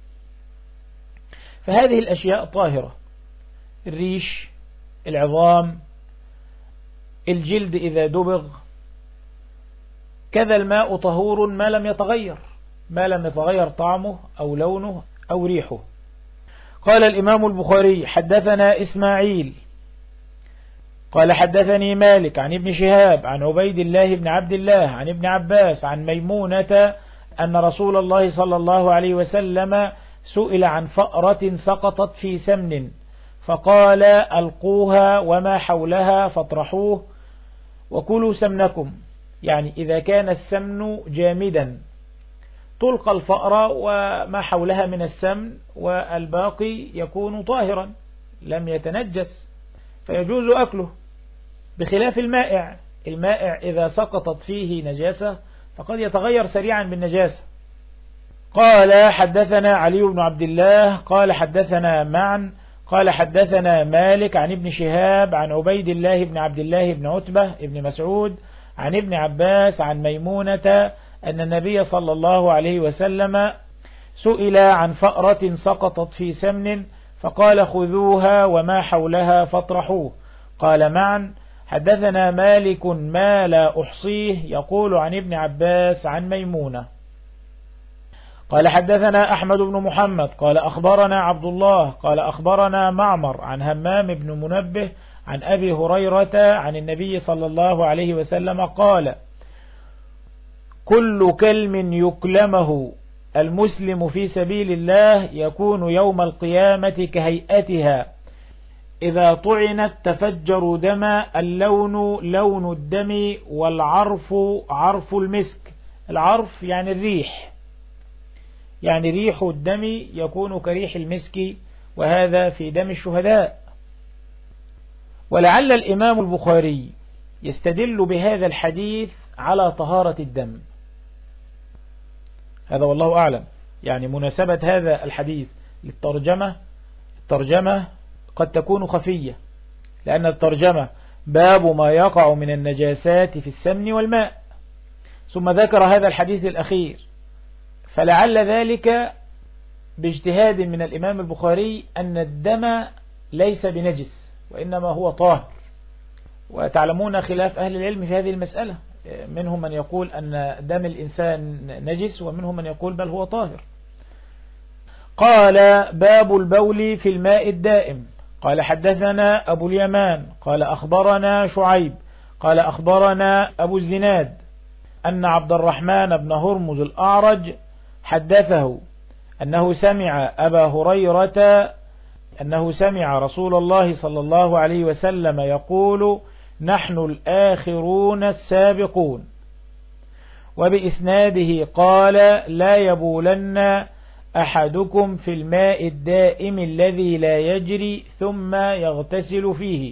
فهذه الأشياء طاهرة، الريش، العظام، الجلد إذا دبغ، كذا الماء طهور ما لم يتغير ما لم يتغير طعمه أو لونه أو ريحه. قال الإمام البخاري حدثنا إسماعيل قال حدثني مالك عن ابن شهاب عن عبيد الله بن عبد الله عن ابن عباس عن ميمونة أن رسول الله صلى الله عليه وسلم سئل عن فأرة سقطت في سمن فقال ألقوها وما حولها فاطرحوه وكلوا سمنكم، يعني إذا كان السمن جامدا تلقى الفأرة وما حولها من السمن والباقي يكون طاهرا لم يتنجس فيجوز أكله، بخلاف المائع. المائع إذا سقطت فيه نجاسة فقد يتغير سريعا بالنجاسة. قال حدثنا علي بن عبد الله قال حدثنا معا قال حدثنا مالك عن ابن شهاب عن عبيد الله بن عبد الله بن عتبة ابن مسعود عن ابن عباس عن ميمونة أن النبي صلى الله عليه وسلم سئل عن فأرة سقطت في سمن فقال خذوها وما حولها فاطرحوه. قال معا حدثنا مالك ما لا أحصيه يقول عن ابن عباس عن ميمونة. قال حدثنا أحمد بن محمد قال أخبرنا عبد الله قال أخبرنا معمر عن همام بن منبه عن أبي هريرة عن النبي صلى الله عليه وسلم قال كل كلم يكلمه المسلم في سبيل الله يكون يوم القيامة كهيئتها إذا طعنت تفجر دما اللون لون الدم والعرف عرف المسك. العرف يعني الريح، يعني ريح الدم يكون كريح المسك، وهذا في دم الشهداء. ولعل الإمام البخاري يستدل بهذا الحديث على طهارة الدم، هذا والله أعلم. يعني مناسبة هذا الحديث للترجمة، الترجمة قد تكون خفية لأن الترجمة باب ما يقع من النجاسات في السمن والماء، ثم ذكر هذا الحديث الأخير، فلعل ذلك باجتهاد من الإمام البخاري أن الدم ليس بنجس وإنما هو طاهر. وتعلمون خلاف أهل العلم في هذه المسألة، منهم من يقول أن دم الإنسان نجس ومنهم من يقول بل هو طاهر. قال باب البول في الماء الدائم. قال حدثنا أبو اليمان قال أخبرنا شعيب قال أخبرنا أبو الزناد أن عبد الرحمن بن هرمز الأعرج حدثه أنه سمع أبا هريرة أنه سمع رسول الله صلى الله عليه وسلم يقول نحن الآخرون السابقون. وبإسناده قال لا يبولن أحدكم في الماء الدائم الذي لا يجري ثم يغتسل فيه.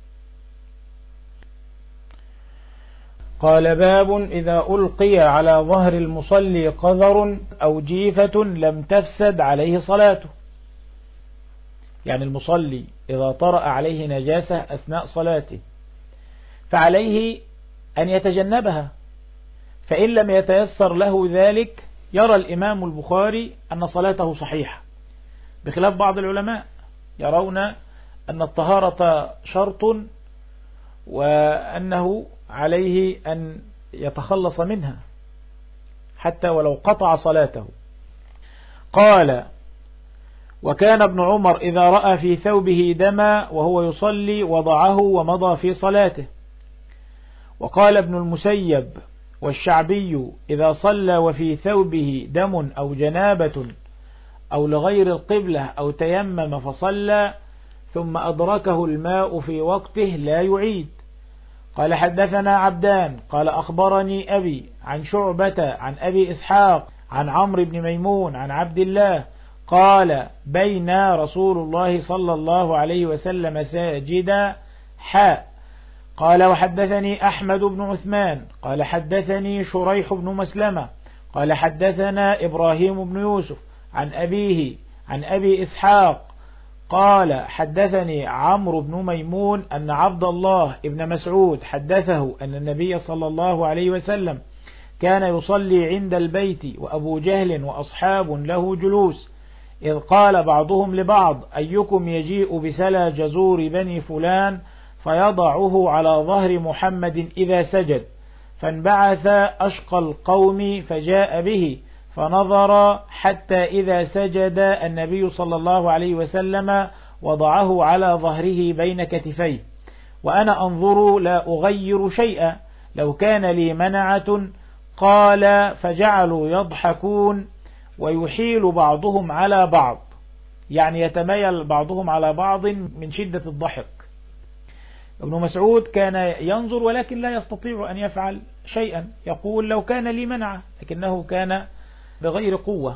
قال باب إذا ألقي على ظهر المصلي قذر أو جيفة لم تفسد عليه صلاته. يعني المصلي إذا طرأ عليه نجاسة أثناء صلاته فعليه أن يتجنبها، فإن لم يتيسر له ذلك يرى الإمام البخاري أن صلاته صحيحة، بخلاف بعض العلماء يرون أن الطهارة شرط وأنه عليه أن يتخلص منها حتى ولو قطع صلاته. قال وكان ابن عمر إذا رأى في ثوبه دما وهو يصلي وضعه ومضى في صلاته. وقال ابن المسيب والشعبي إذا صلى وفي ثوبه دم أو جنابة أو لغير القبلة أو تيمم فصلى ثم أدركه الماء في وقته لا يعيد. قال حدثنا عبدان قال أخبرني أبي عن شعبة عن أبي إسحاق عن عمرو بن ميمون عن عبد الله قال بين رسول الله صلى الله عليه وسلم ساجدا حاء. قال وحدثني أحمد بن عثمان قال حدثني شريح بن مسلمة قال حدثنا إبراهيم بن يوسف عن أبيه عن أبي إسحاق قال حدثني عمرو بن ميمون أن عبد الله بن مسعود حدثه أن النبي صلى الله عليه وسلم كان يصلي عند البيت وأبو جهل وأصحاب له جلوس، إذ قال بعضهم لبعض أيكم يجيء بسلا جزور بني فلان فيضعه على ظهر محمد إذا سجد، فانبعث أشقى القوم فجاء به فنظر حتى إذا سجد النبي صلى الله عليه وسلم وضعه على ظهره بين كتفيه، وأنا أنظر لا أغير شيئا لو كان لي منعة. قال فجعلوا يضحكون ويحيل بعضهم على بعض، يعني يتميل بعضهم على بعض من شدة الضحك. ابن مسعود كان ينظر ولكن لا يستطيع أن يفعل شيئا، يقول لو كان لي منعة، لكنه كان بغير قوة.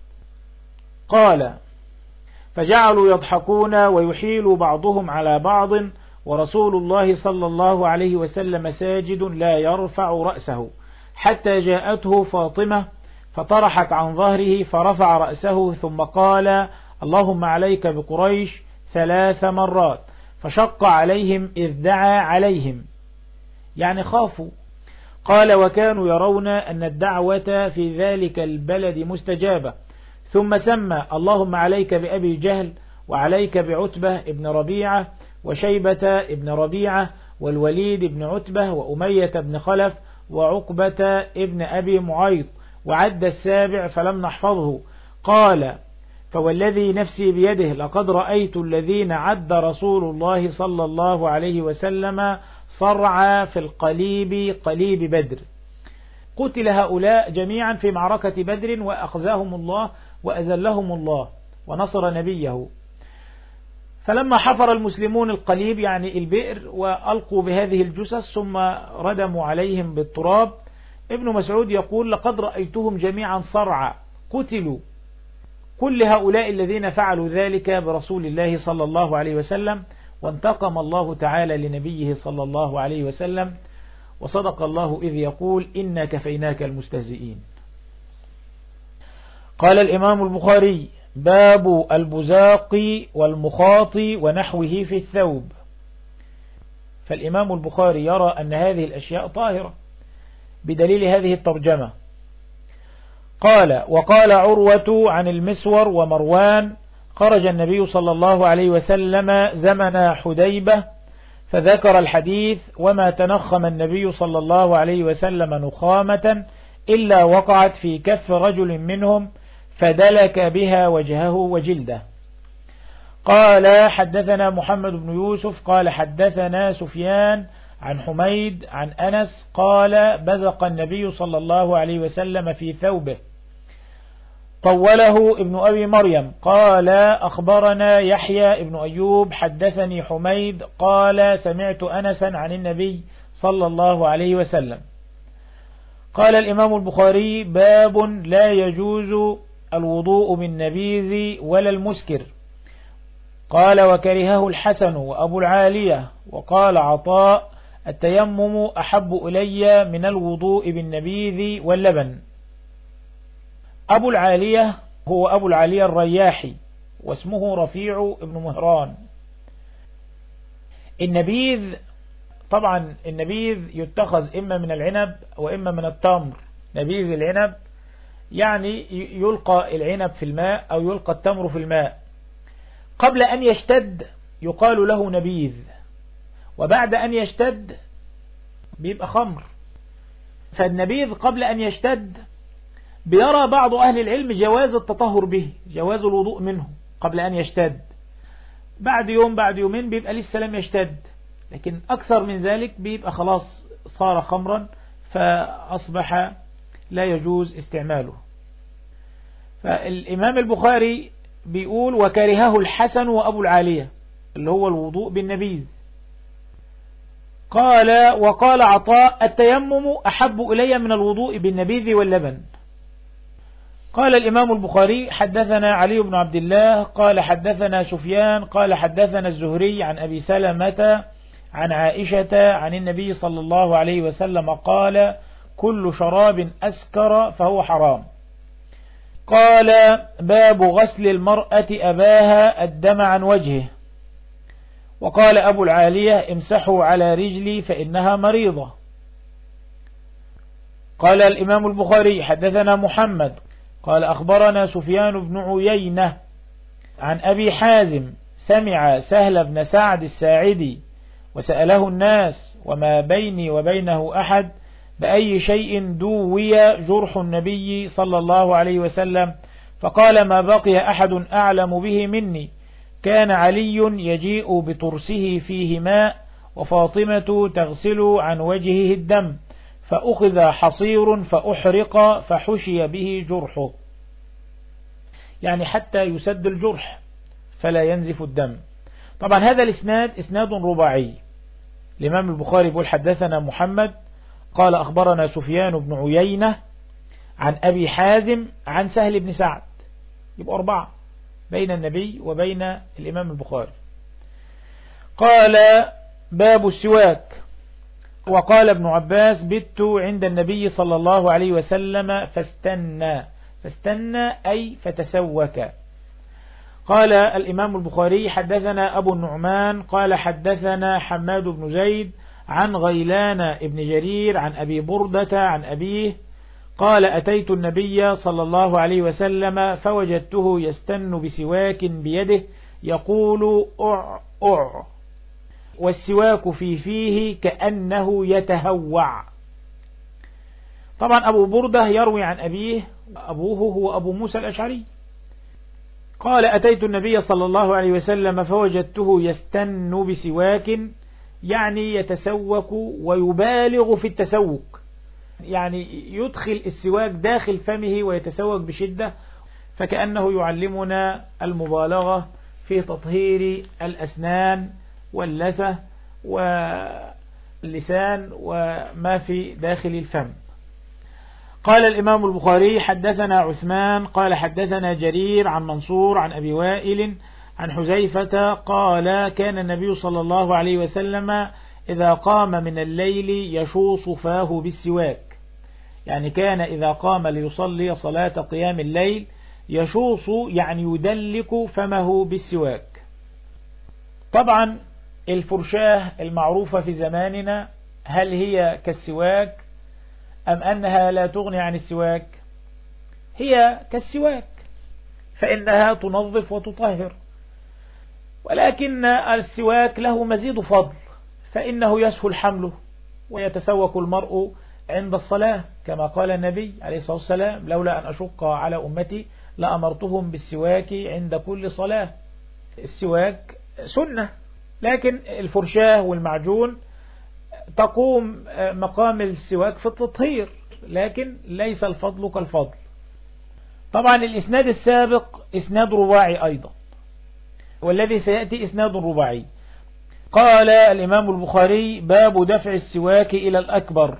قال فجعلوا يضحكون ويحيل بعضهم على بعض ورسول الله صلى الله عليه وسلم ساجد لا يرفع رأسه، حتى جاءته فاطمة فطرحت عن ظهره فرفع رأسه ثم قال اللهم عليك بقريش ثلاث مرات، فشق عليهم إذ دعا عليهم، يعني خافوا. قال وكانوا يرون أن الدعوة في ذلك البلد مستجابة، ثم سمى اللهم عليك بأبي جهل وعليك بعتبة ابن ربيعة وشيبة ابن ربيعة والوليد ابن عتبة وأمية ابن خلف وعقبة ابن أبي معيط، وعد السابع فلم نحفظه. قال فوالذي نفسي بيده لقد رأيت الذين عد رسول الله صلى الله عليه وسلم صرعى في القليب قليب بدر. قتل هؤلاء جميعا في معركة بدر وأخزاهم الله وأذلهم الله ونصر نبيه. فلما حفر المسلمون القليب يعني البئر وألقوا بهذه الجثث ثم ردموا عليهم بالتراب، ابن مسعود يقول لقد رأيتهم جميعا صرعى قتلوا، كل هؤلاء الذين فعلوا ذلك برسول الله صلى الله عليه وسلم، وانتقم الله تعالى لنبيه صلى الله عليه وسلم، وصدق الله إذ يقول إنا كفيناك المستهزئين. قال الإمام البخاري باب البزاق والمخاط ونحوه في الثوب. فالإمام البخاري يرى أن هذه الأشياء طاهرة بدليل هذه الترجمة. قال وقال عروة عن المسور ومروان خرج النبي صلى الله عليه وسلم زمن حديبة فذكر الحديث وما تنخم النبي صلى الله عليه وسلم نخامة إلا وقعت في كف رجل منهم فدلك بها وجهه وجلده. قال حدثنا محمد بن يوسف قال حدثنا سفيان عن حميد عن أنس قال بزق النبي صلى الله عليه وسلم في ثوبه طوله ابن أبي مريم. قال أخبرنا يحيى ابن أيوب حدثني حميد قال سمعت أنسا عن النبي صلى الله عليه وسلم. قال الإمام البخاري باب لا يجوز الوضوء بالنبيذ ولا المسكر. قال وكرهه الحسن وأبو العالية. وقال عطاء التيمم أحب إلي من الوضوء بالنبيذ واللبن. أبو العالية هو أبو العالية الرياحي واسمه رفيع ابن مهران. النبيذ طبعا النبيذ يتخذ إما من العنب وإما من التمر. نبيذ العنب يعني يلقى العنب في الماء أو يلقى التمر في الماء، قبل أن يشتد يقال له نبيذ، وبعد أن يشتد بيبقى خمر. فالنبيذ قبل أن يشتد بيرى بعض أهل العلم جواز التطهر به، جواز الوضوء منه قبل أن يشتد. بعد يوم بعد يومين بيبقى لسه لم يشتد، لكن أكثر من ذلك بيبقى خلاص صار خمرا فأصبح لا يجوز استعماله. فالإمام البخاري بيقول وكرهه الحسن وأبو العالية اللي هو الوضوء بالنبيذ. قال وقال عطاء التيمم أحب إلي من الوضوء بالنبيذ واللبن. قال الإمام البخاري حدثنا علي بن عبد الله قال حدثنا سفيان قال حدثنا الزهري عن أبي سلمة عن عائشة عن النبي صلى الله عليه وسلم قال كل شراب أسكر فهو حرام. قال باب غسل المرأة أباها الدم عن وجهه. وقال أبو العالية امسحوا على رجلي فإنها مريضة. قال الإمام البخاري حدثنا محمد قال أخبرنا سفيان بن عيينة عن أبي حازم سمع سهل بن سعد الساعدي وسأله الناس وما بيني وبينه أحد بأي شيء دوي جرح النبي صلى الله عليه وسلم، فقال ما بقي أحد أعلم به مني، كان علي يجيء بترسه فيه ماء وفاطمة تغسل عن وجهه الدم، فأخذ حصير فأحرق فحشي به جرحه، يعني حتى يسد الجرح فلا ينزف الدم. طبعا هذا الإسناد إسناد رباعي. الإمام البخاري يقول حدثنا محمد قال أخبرنا سفيان بن عيينة عن أبي حازم عن سهل بن سعد، يبقى أربعة بين النبي وبين الإمام البخاري. قال باب السواك. وقال ابن عباس بت عند النبي صلى الله عليه وسلم فاستنى، فاستنى أي فتسوك. قال الإمام البخاري حدثنا أبو النعمان قال حدثنا حماد بن زيد عن غيلان ابن جرير عن أبي بردة عن أبيه قال أتيت النبي صلى الله عليه وسلم فوجدته يستن بسواك بيده يقول أع أع، والسواك في فيه كأنه يتهوع. طبعا أبو بردة يروي عن أبيه، أبوه هو أبو موسى الأشعري. قال أتيت النبي صلى الله عليه وسلم فوجدته يستن بسواك، يعني يتسوك ويبالغ في التسوك، يعني يدخل السواك داخل فمه ويتسوك بشدة، فكأنه يعلمنا المبالغة في تطهير الأسنان واللثة واللسان وما في داخل الفم. قال الإمام البخاري حدثنا عثمان قال حدثنا جرير عن منصور عن أبي وائل عن حذيفة قال كان النبي صلى الله عليه وسلم إذا قام من الليل يشوص فاه بالسواك، يعني كان إذا قام ليصلي صلاة قيام الليل يشوص يعني يدلك فمه بالسواك. طبعا الفرشاة المعروفة في زماننا هل هي كالسواك أم أنها لا تغني عن السواك؟ هي كالسواك، فإنها تنظف وتطهر، ولكن السواك له مزيد فضل، فإنه يسهل حمله ويتسوك المرء عند الصلاة كما قال النبي عليه الصلاة والسلام لولا أن أشق على أمتي لأمرتهم بالسواك عند كل صلاة. السواك سنة، لكن الفرشاة والمعجون تقوم مقام السواك في التطهير، لكن ليس الفضل كالفضل. طبعا الإسناد السابق إسناد رباعي أيضا، والذي سيأتي إسناد رباعي. قال الإمام البخاري باب دفع السواك إلى الأكبر.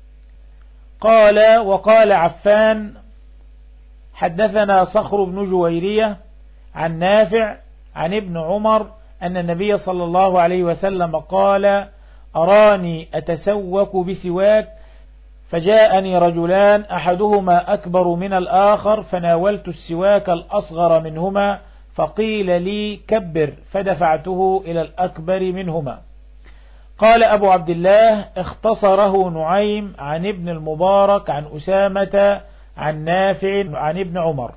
قال وقال عفان حدثنا صخر بن جويرية عن نافع عن ابن عمر أن النبي صلى الله عليه وسلم قال أراني أتسوك بسواك فجاءني رجلان أحدهما أكبر من الآخر فناولت السواك الأصغر منهما فقيل لي كبر فدفعته إلى الأكبر منهما. قال أبو عبد الله اختصره نعيم عن ابن المبارك عن أسامة عن نافع عن ابن عمر.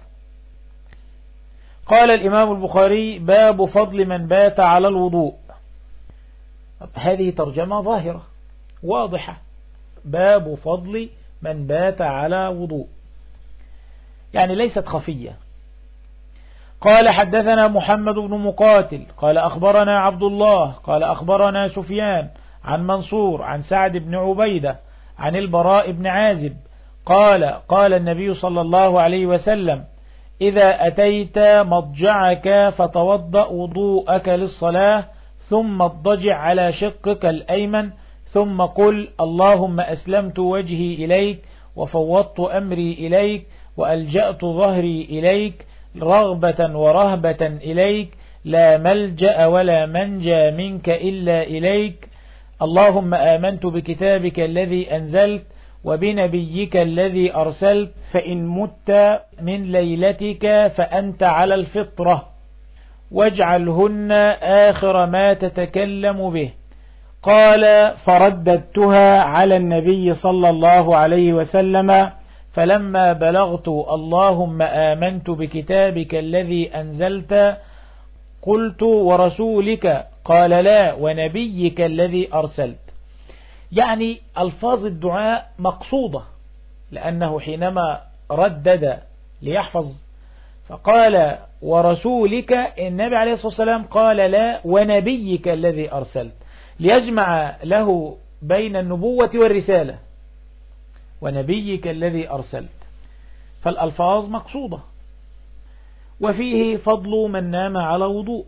قال الإمام البخاري باب فضل من بات على الوضوء. هذه ترجمة ظاهرة واضحة، باب فضل من بات على وضوء، يعني ليست خفية. قال حدثنا محمد بن مقاتل قال أخبرنا عبد الله قال أخبرنا سفيان عن منصور عن سعد بن عبيدة عن البراء بن عازب قال قال النبي صلى الله عليه وسلم إذا أتيت مضجعك فتوضأ وضوءك للصلاة ثم اضطجع على شقك الأيمن ثم قل اللهم أسلمت وجهي إليك وفوضت أمري إليك وألجأت ظهري إليك رغبة ورهبة إليك لا ملجأ ولا منجى منك إلا إليك. اللهم آمنت بكتابك الذي أنزلت وبنبيك الذي أرسلت فإن مت من ليلتك فأنت على الفطرة واجعلهن آخر ما تتكلم به. قال فرددتها على النبي صلى الله عليه وسلم فلما بلغت اللهم آمنت بكتابك الذي أنزلت قلت ورسولك قال لا ونبيك الذي أرسلت. يعني ألفاظ الدعاء مقصودة، لأنه حينما ردد ليحفظ فقال ورسولك، النبي عليه الصلاة والسلام قال لا ونبيك الذي أرسلت، ليجمع له بين النبوة والرسالة. ونبيك الذي أرسلت، فالألفاظ مقصودة. وفيه فضل من نام على وضوء.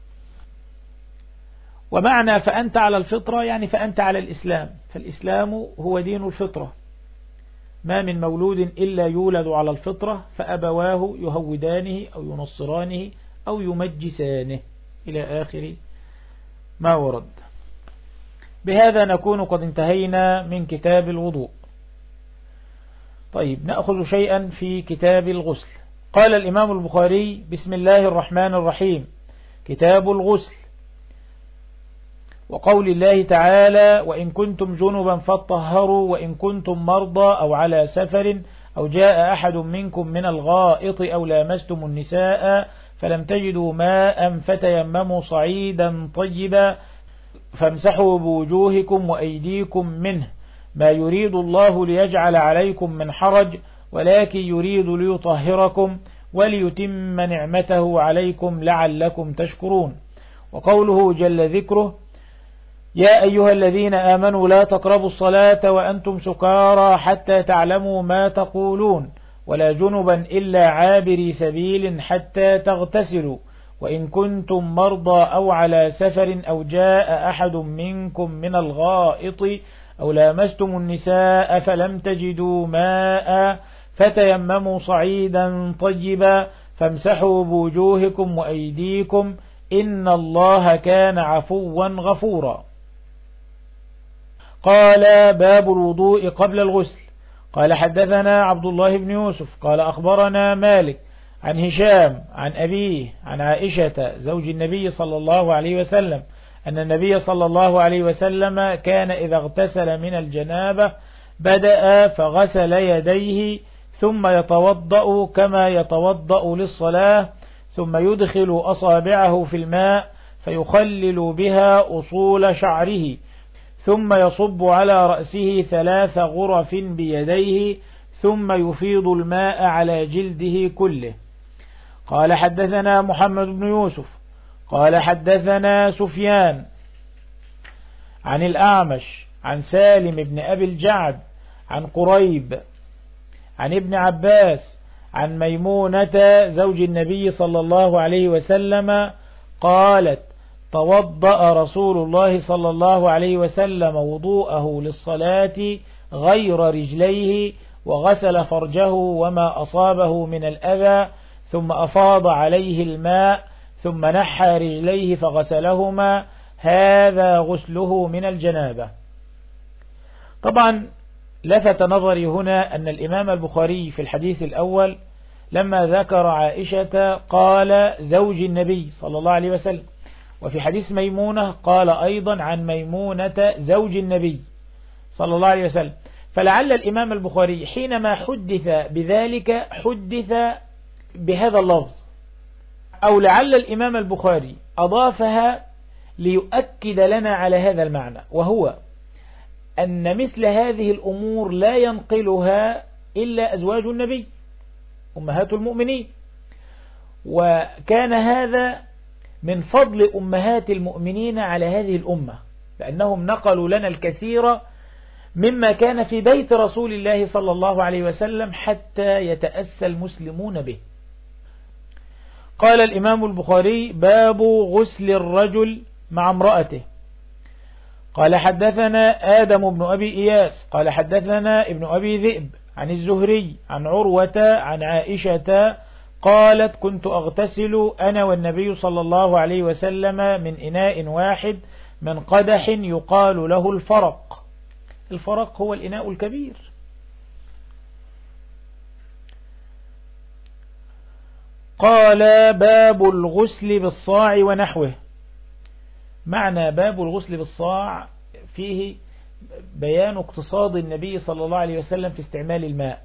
ومعنى فأنت على الفطرة يعني فأنت على الإسلام، فالإسلام هو دين الفطرة. ما من مولود إلا يولد على الفطرة فأبواه يهودانه أو ينصرانه أو يمجسانه إلى آخر ما ورد. بهذا نكون قد انتهينا من كتاب الوضوء. طيب نأخذ شيئا في كتاب الغسل. قال الإمام البخاري بسم الله الرحمن الرحيم كتاب الغسل. وقول الله تعالى وإن كنتم جنبا فاطهروا وإن كنتم مرضى أو على سفر أو جاء أحد منكم من الغائط أو لامستم النساء فلم تجدوا ماء فتيمموا صعيدا طيبا فامسحوا بوجوهكم وأيديكم منه ما يريد الله ليجعل عليكم من حرج ولكن يريد ليطهركم وليتم نعمته عليكم لعلكم تشكرون. وقوله جل ذكره يا أيها الذين آمنوا لا تقربوا الصلاة وأنتم سكارى حتى تعلموا ما تقولون ولا جنبا إلا عابري سبيل حتى تغتسلوا وإن كنتم مرضى أو على سفر أو جاء أحد منكم من الغائط أو لامستم النساء فلم تجدوا ماء فتيمموا صعيدا طيبا فامسحوا بوجوهكم وأيديكم إن الله كان عفوا غفورا. قال باب الوضوء قبل الغسل. قال حدثنا عبد الله بن يوسف قال أخبرنا مالك عن هشام عن أبيه عن عائشة زوج النبي صلى الله عليه وسلم أن النبي صلى الله عليه وسلم كان إذا اغتسل من الجنابة بدأ فغسل يديه ثم يتوضأ كما يتوضأ للصلاة ثم يدخل أصابعه في الماء فيخلل بها أصول شعره ثم يصب على رأسه ثلاث غرف بيديه ثم يفيض الماء على جلده كله. قال حدثنا محمد بن يوسف قال حدثنا سفيان عن الأعمش عن سالم بن أبي الجعد عن قريب عن ابن عباس عن ميمونة زوج النبي صلى الله عليه وسلم قالت توضأ رسول الله صلى الله عليه وسلم وضوءه للصلاة غير رجليه وغسل فرجه وما أصابه من الأذى ثم أفاض عليه الماء ثم نحى رجليه فغسلهما هذا غسله من الجنابة. طبعا لفت نظري هنا أن الإمام البخاري في الحديث الأول لما ذكر عائشة قال زوج النبي صلى الله عليه وسلم، وفي حديث ميمونة قال أيضا عن ميمونة زوج النبي صلى الله عليه وسلم. فلعل الإمام البخاري حينما حدث بذلك حدث بهذا اللفظ، أو لعل الإمام البخاري أضافها ليؤكد لنا على هذا المعنى، وهو أن مثل هذه الأمور لا ينقلها إلا أزواج النبي أمهات المؤمنين، وكان هذا من فضل أمهات المؤمنين على هذه الأمة، لأنهم نقلوا لنا الكثير مما كان في بيت رسول الله صلى الله عليه وسلم حتى يتأسى المسلمون به. قال الإمام البخاري باب غسل الرجل مع امرأته. قال حدثنا آدم بن أبي إياس قال حدثنا ابن أبي ذئب عن الزهري عن عروة عن عائشة قالت كنت أغتسل أنا والنبي صلى الله عليه وسلم من إناء واحد من قدح يقال له الفرق. الفرق هو الإناء الكبير. قال باب الغسل بالصاع ونحوه. معنى باب الغسل بالصاع فيه بيان اقتصاد النبي صلى الله عليه وسلم في استعمال الماء.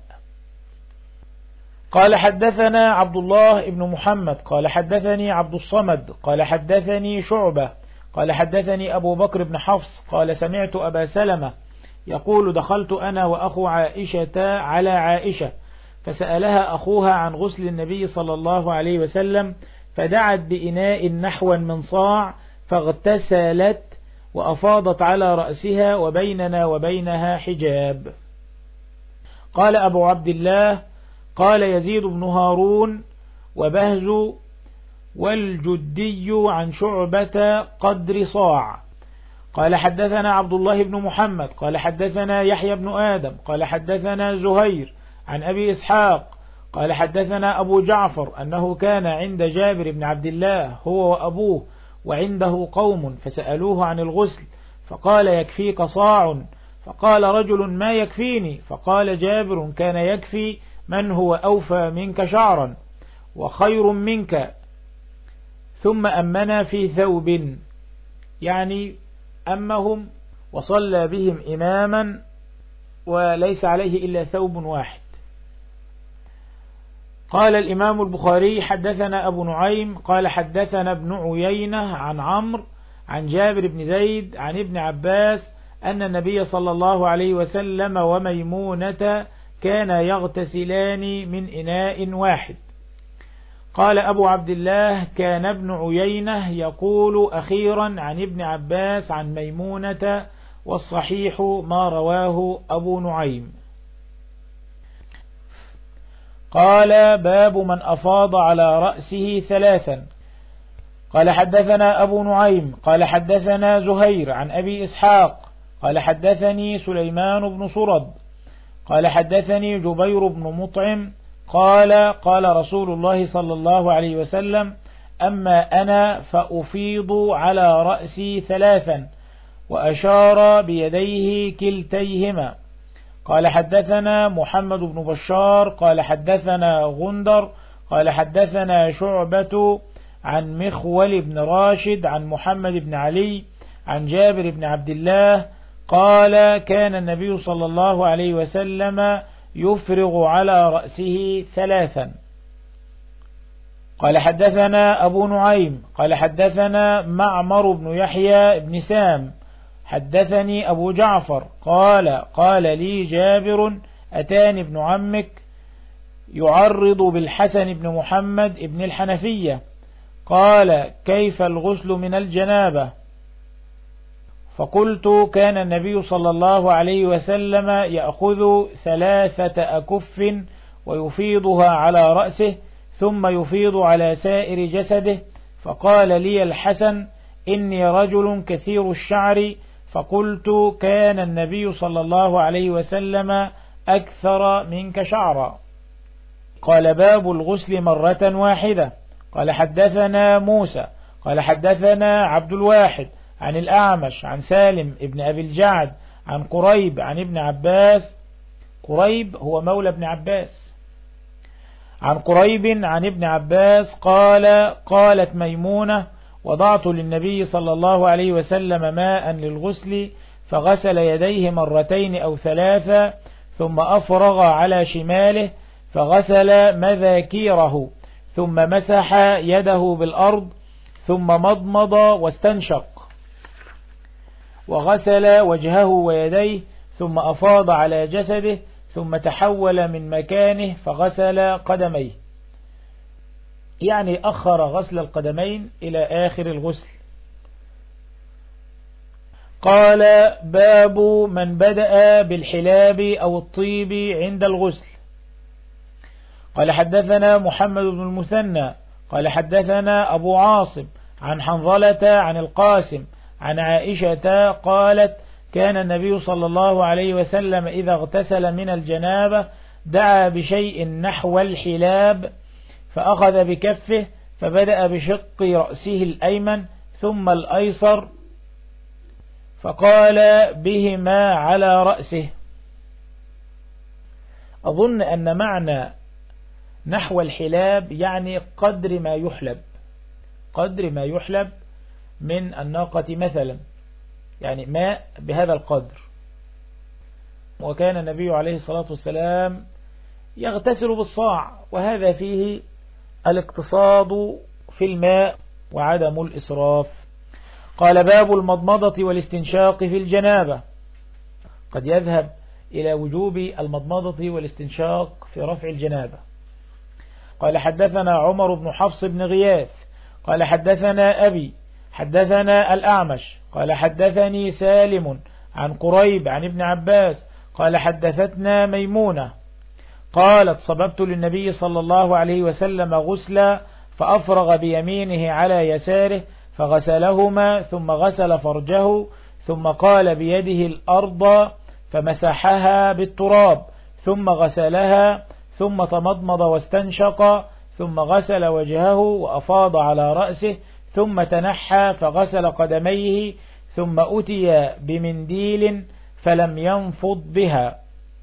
قال حدثنا عبد الله بن محمد قال حدثني عبد الصمد قال حدثني شعبة قال حدثني أبو بكر بن حفص قال سمعت أبا سلمة يقول دخلت أنا وأخو عائشة على عائشة فسألها أخوها عن غسل النبي صلى الله عليه وسلم فدعت بإناء نحوا من صاع فاغتسلت وأفاضت على رأسها وبيننا وبينها حجاب. قال أبو عبد الله قال يزيد بن هارون وبهز والجدي عن شعبة قدر صاع. قال حدثنا عبد الله بن محمد قال حدثنا يحيى بن آدم قال حدثنا زهير عن أبي إسحاق قال حدثنا أبو جعفر أنه كان عند جابر بن عبد الله هو وأبوه وعنده قوم فسألوه عن الغسل فقال يكفيك صاع فقال رجل ما يكفيني فقال جابر كان يكفي من هو أوفى منك شعرا وخير منك ثم أمنا في ثوب، يعني أمهم وصلى بهم إماما وليس عليه إلا ثوب واحد. قال الإمام البخاري حدثنا أبو نعيم قال حدثنا ابن عيينة عن عمرو عن جابر بن زيد عن ابن عباس أن النبي صلى الله عليه وسلم وميمونة كان يغتسلان من إناء واحد. قال أبو عبد الله كان ابن عيينة يقول أخيرا عن ابن عباس عن ميمونة والصحيح ما رواه أبو نعيم. قال باب من أفاض على رأسه ثلاثا. قال حدثنا أبو نعيم قال حدثنا زهير عن أبي إسحاق قال حدثني سليمان بن صرد قال حدثني جبير بن مطعم قال قال رسول الله صلى الله عليه وسلم أما أنا فأفيض على رأسي ثلاثا وأشار بيديه كلتيهما. قال حدثنا محمد بن بشار قال حدثنا غندر قال حدثنا شعبة عن مخول بن راشد عن محمد بن علي عن جابر بن عبد الله قال كان النبي صلى الله عليه وسلم يفرغ على رأسه ثلاثا. قال حدثنا أبو نعيم قال حدثنا معمر بن يحيى بن سام حدثني أبو جعفر قال قال لي جابر أتاني ابن عمك يعرض بالحسن بن محمد ابن الحنفية قال كيف الغسل من الجنابة؟ فقلت كان النبي صلى الله عليه وسلم يأخذ ثلاثة أكف ويفيضها على رأسه ثم يفيض على سائر جسده. فقال لي الحسن إني رجل كثير الشعر فقلت كان النبي صلى الله عليه وسلم أكثر منك شعرا. قال باب الغسل مرة واحدة. قال حدثنا موسى قال حدثنا عبد الواحد عن الأعمش عن سالم ابن أبي الجعد عن قريب عن ابن عباس. قريب هو مولى ابن عباس. عن قريب عن ابن عباس قال قالت ميمونة وضعت للنبي صلى الله عليه وسلم ماء للغسل فغسل يديه مرتين أو ثلاثة ثم أفرغ على شماله فغسل مذاكيره ثم مسح يده بالأرض ثم مضمض واستنشق وغسل وجهه ويديه ثم أفاض على جسده ثم تحول من مكانه فغسل قدميه، يعني أخر غسل القدمين إلى آخر الغسل. قال باب من بدأ بالحلاب أو الطيب عند الغسل. قال حدثنا محمد بن المثنى قال حدثنا أبو عاصم عن حنظلة عن القاسم عن عائشة قالت كان النبي صلى الله عليه وسلم إذا اغتسل من الجنابة دعا بشيء نحو الحلاب فأخذ بكفه فبدأ بشق رأسه الأيمن ثم الأيسر فقال بهما على رأسه. أظن أن معنى نحو الحلاب يعني قدر ما يحلب، قدر ما يحلب من الناقة مثلا، يعني ماء بهذا القدر. وكان النبي عليه الصلاة والسلام يغتسل بالصاع، وهذا فيه الاقتصاد في الماء وعدم الإسراف. قال باب المضمضة والاستنشاق في الجنابة. قد يذهب إلى وجوب المضمضة والاستنشاق في رفع الجنابة. قال حدثنا عمر بن حفص بن غياث قال حدثنا أبي حدثنا الأعمش قال حدثني سالم عن قريب عن ابن عباس قال حدثتنا ميمونة قالت صببت للنبي صلى الله عليه وسلم غسلا فأفرغ بيمينه على يساره فغسلهما ثم غسل فرجه ثم قال بيده الأرض فمسحها بالتراب ثم غسلها ثم تمضمض واستنشق ثم غسل وجهه وأفاض على رأسه ثم تنحى فغسل قدميه ثم أتي بمنديل فلم ينفض بها.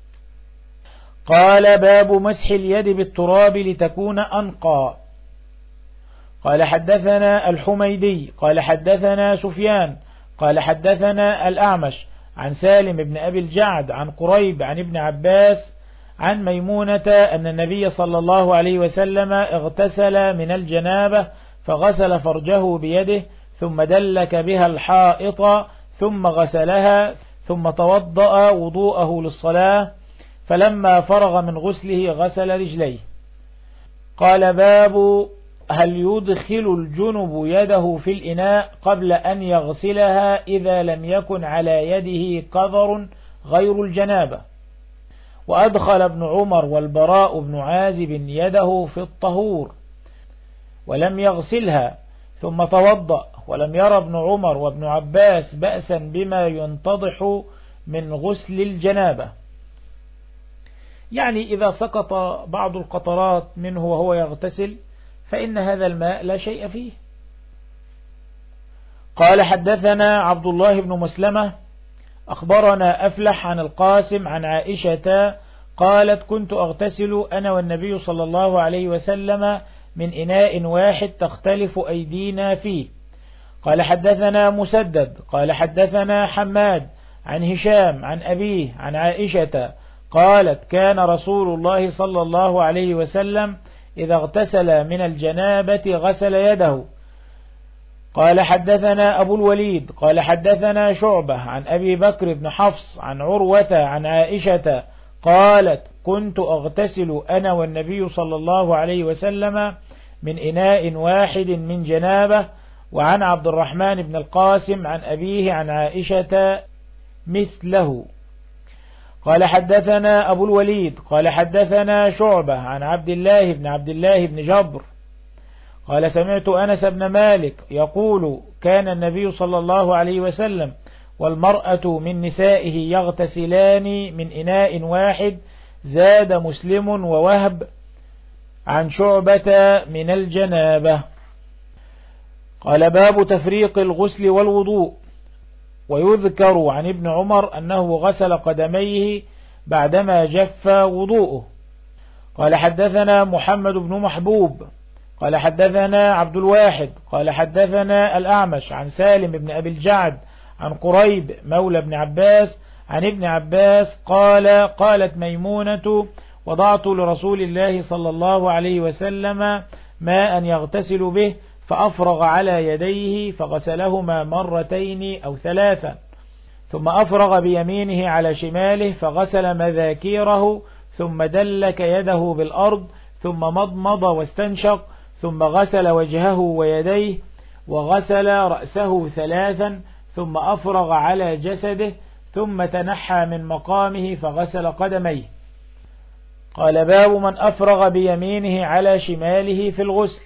قال باب مسح اليد بالتراب لتكون أنقى. قال حدثنا الحميدي قال حدثنا سفيان قال حدثنا الأعمش عن سالم بن أبي الجعد عن قريب عن ابن عباس عن ميمونة أن النبي صلى الله عليه وسلم اغتسل من الجنابة فغسل فرجه بيده ثم دلك بها الحائط ثم غسلها ثم توضأ وضوءه للصلاة فلما فرغ من غسله غسل رجليه. قال باب هل يدخل الجنب يده في الإناء قبل أن يغسلها إذا لم يكن على يده قذر غير الجنابة. وأدخل ابن عمر والبراء بن عازب يده في الطهور ولم يغسلها ثم توضأ، ولم يرى ابن عمر وابن عباس بأسا بما ينتضح من غسل الجنابة، يعني إذا سقط بعض القطرات منه وهو يغتسل فإن هذا الماء لا شيء فيه. قال حدثنا عبد الله بن مسلمة أخبرنا أفلح عن القاسم عن عائشة قالت كنت أغتسل أنا والنبي صلى الله عليه وسلم من إناء واحد تختلف أيدينا فيه. قال حدثنا مسدد قال حدثنا حماد عن هشام عن أبيه عن عائشة قالت كان رسول الله صلى الله عليه وسلم إذا اغتسل من الجنابة غسل يده. قال حدثنا أبو الوليد قال حدثنا شعبة عن أبي بكر بن حفص عن عروة عن عائشة قالت كنت أغتسل أنا والنبي صلى الله عليه وسلم من إناء واحد من جنابة. وعن عبد الرحمن بن القاسم عن أبيه عن عائشة مثله. قال حدثنا أبو الوليد قال حدثنا شعبة عن عبد الله بن عبد الله بن جبر قال سمعت أنس بن مالك يقول كان النبي صلى الله عليه وسلم والمرأة من نسائه يغتسلان من إناء واحد. زاد مسلم ووهب عن شعبة من الجنابة. قال باب تفريق الغسل والوضوء. ويذكر عن ابن عمر أنه غسل قدميه بعدما جف وضوءه. قال حدثنا محمد بن محبوب قال حدثنا عبد الواحد قال حدثنا الأعمش عن سالم بن أبي الجعد عن قريب مولى ابن عباس عن ابن عباس قال قالت ميمونة وضعت لرسول الله صلى الله عليه وسلم ماء يغتسل به فأفرغ على يديه فغسلهما مرتين أو ثلاثا ثم أفرغ بيمينه على شماله فغسل مذاكيره ثم دلك يده بالأرض ثم مضمض واستنشق ثم غسل وجهه ويديه وغسل رأسه ثلاثا ثم أفرغ على جسده ثم تنحى من مقامه فغسل قدميه. قال باب من أفرغ بيمينه على شماله في الغسل،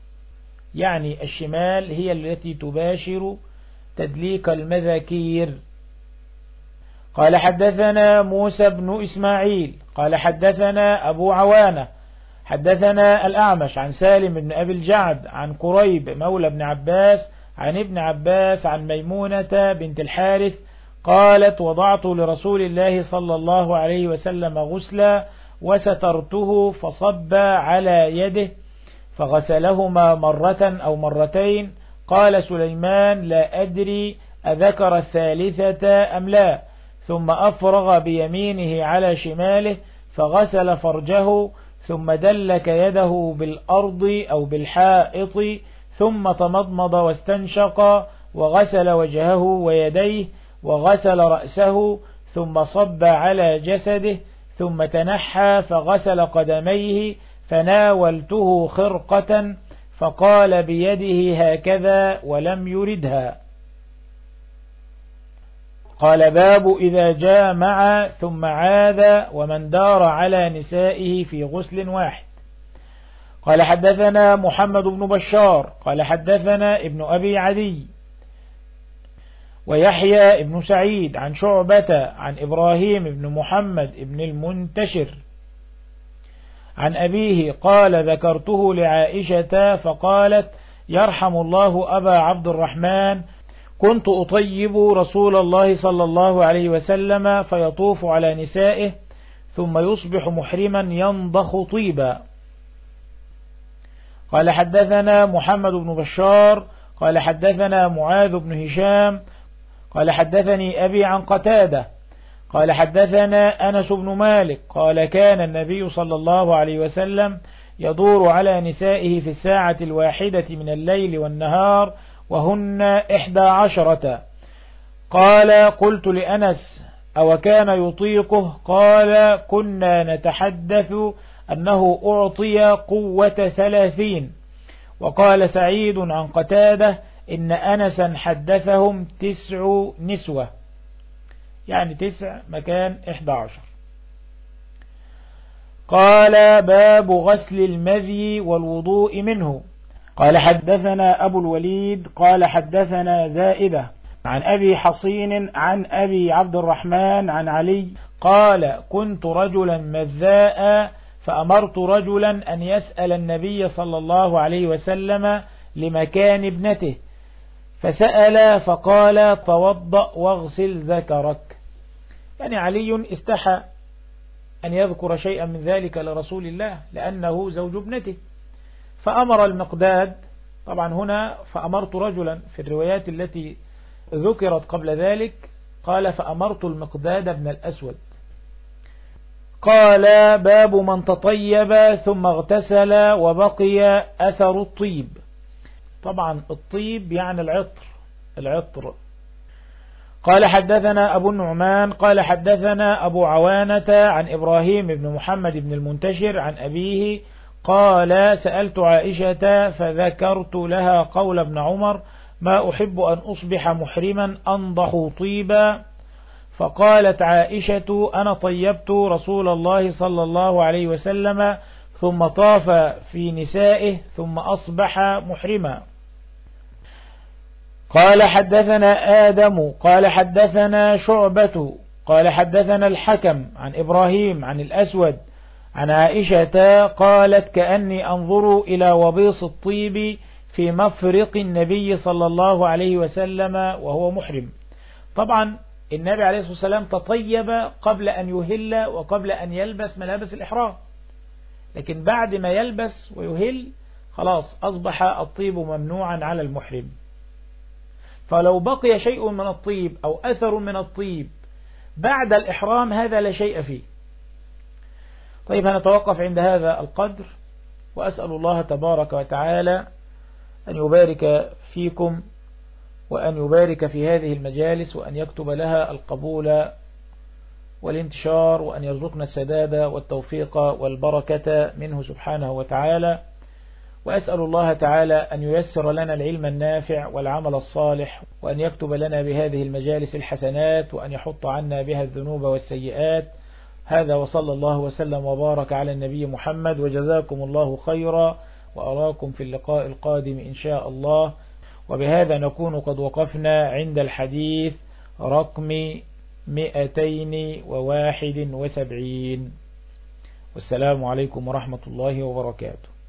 يعني الشمال هي التي تباشر تدليك المذاكير. قال حدثنا موسى بن إسماعيل قال حدثنا أبو عوانة حدثنا الأعمش عن سالم بن أبي الجعد عن قريب مولى بن عباس عن ابن عباس عن ميمونة بنت الحارث قالت وضعت لرسول الله صلى الله عليه وسلم غسلا وسترته فصب على يده فغسلهما مرة أو مرتين. قال سليمان لا أدري أذكر الثالثة أم لا، ثم أفرغ بيمينه على شماله فغسل فرجه ثم دلك يده بالأرض أو بالحائط ثم تمضمض واستنشق وغسل وجهه ويديه وغسل رأسه ثم صب على جسده ثم تنحى فغسل قدميه فناولته خرقة فقال بيده هكذا ولم يردها. قال باب إذا جامع ثم عاد ومن دار على نسائه في غسل واحد. قال حدثنا محمد بن بشار قال حدثنا ابن أبي عدي ويحيى ابن سعيد عن شعبة عن إبراهيم بن محمد بن المنتشر عن أبيه قال ذكرته لعائشة فقالت يرحم الله أبا عبد الرحمن كنت أطيب رسول الله صلى الله عليه وسلم فيطوف على نسائه ثم يصبح محرما ينضخ طيبا. قال حدثنا محمد بن بشار قال حدثنا معاذ بن هشام قال حدثني أبي عن قتادة قال حدثنا أنس بن مالك قال كان النبي صلى الله عليه وسلم يدور على نسائه في الساعة الواحدة من الليل والنهار وهن إحدى عشرة. قال قلت لأنس أو كان يطيقه؟ قال كنا نتحدث أنه أعطي قوة ثلاثين. وقال سعيد عن قتادة إن أنسا حدثهم تسع نسوة، يعني تسع مكان إحدى عشر. قال باب غسل المذي والوضوء منه. قال حدثنا أبو الوليد قال حدثنا زائدة عن أبي حصين عن أبي عبد الرحمن عن علي قال كنت رجلا مذاء فأمرت رجلا أن يسأل النبي صلى الله عليه وسلم لمكان ابنته فسأل فقال توضأ واغسل ذكرك. يعني علي استحى أن يذكر شيئا من ذلك لرسول الله لأنه زوج ابنته، فأمر المقداد. طبعا هنا فأمرت رجلا في الروايات التي ذكرت قبل ذلك قال فأمرت المقداد بن الأسود. قال باب من تطيب ثم اغتسل وبقي أثر الطيب. طبعا الطيب يعني العطر العطر. قال حدثنا أبو النعمان قال حدثنا أبو عوانة عن إبراهيم بن محمد بن المنتشر عن أبيه قال سألت عائشة فذكرت لها قول ابن عمر ما أحب أن أصبح محرما أنضح طيبا. فقالت عائشة أنا طيبت رسول الله صلى الله عليه وسلم ثم طاف في نسائه ثم أصبح محرما. قال حدثنا آدم قال حدثنا شعبة قال حدثنا الحكم عن إبراهيم عن الأسود عن عائشة قالت كأني أنظر إلى وبيص الطيب في مفرق النبي صلى الله عليه وسلم وهو محرم. طبعا النبي عليه الصلاة والسلام تطيب قبل أن يهل وقبل أن يلبس ملابس الإحرام، لكن بعد ما يلبس ويهل خلاص أصبح الطيب ممنوعا على المحرم. فلو بقي شيء من الطيب أو أثر من الطيب بعد الإحرام هذا لا شيء فيه. طيب هنتوقف عند هذا القدر، وأسأل الله تبارك وتعالى أن يبارك فيكم وأن يبارك في هذه المجالس وأن يكتب لها القبول والانتشار وأن يرزقنا السداد والتوفيق والبركة منه سبحانه وتعالى. وأسأل الله تعالى أن ييسر لنا العلم النافع والعمل الصالح وأن يكتب لنا بهذه المجالس الحسنات وأن يحط عنا بها الذنوب والسيئات. هذا وصلى الله وسلم وبارك على النبي محمد، وجزاكم الله خيرا، وأراكم في اللقاء القادم إن شاء الله. وبهذا نكون قد وقفنا عند الحديث رقم مئتين وواحد وسبعين. والسلام عليكم ورحمة الله وبركاته.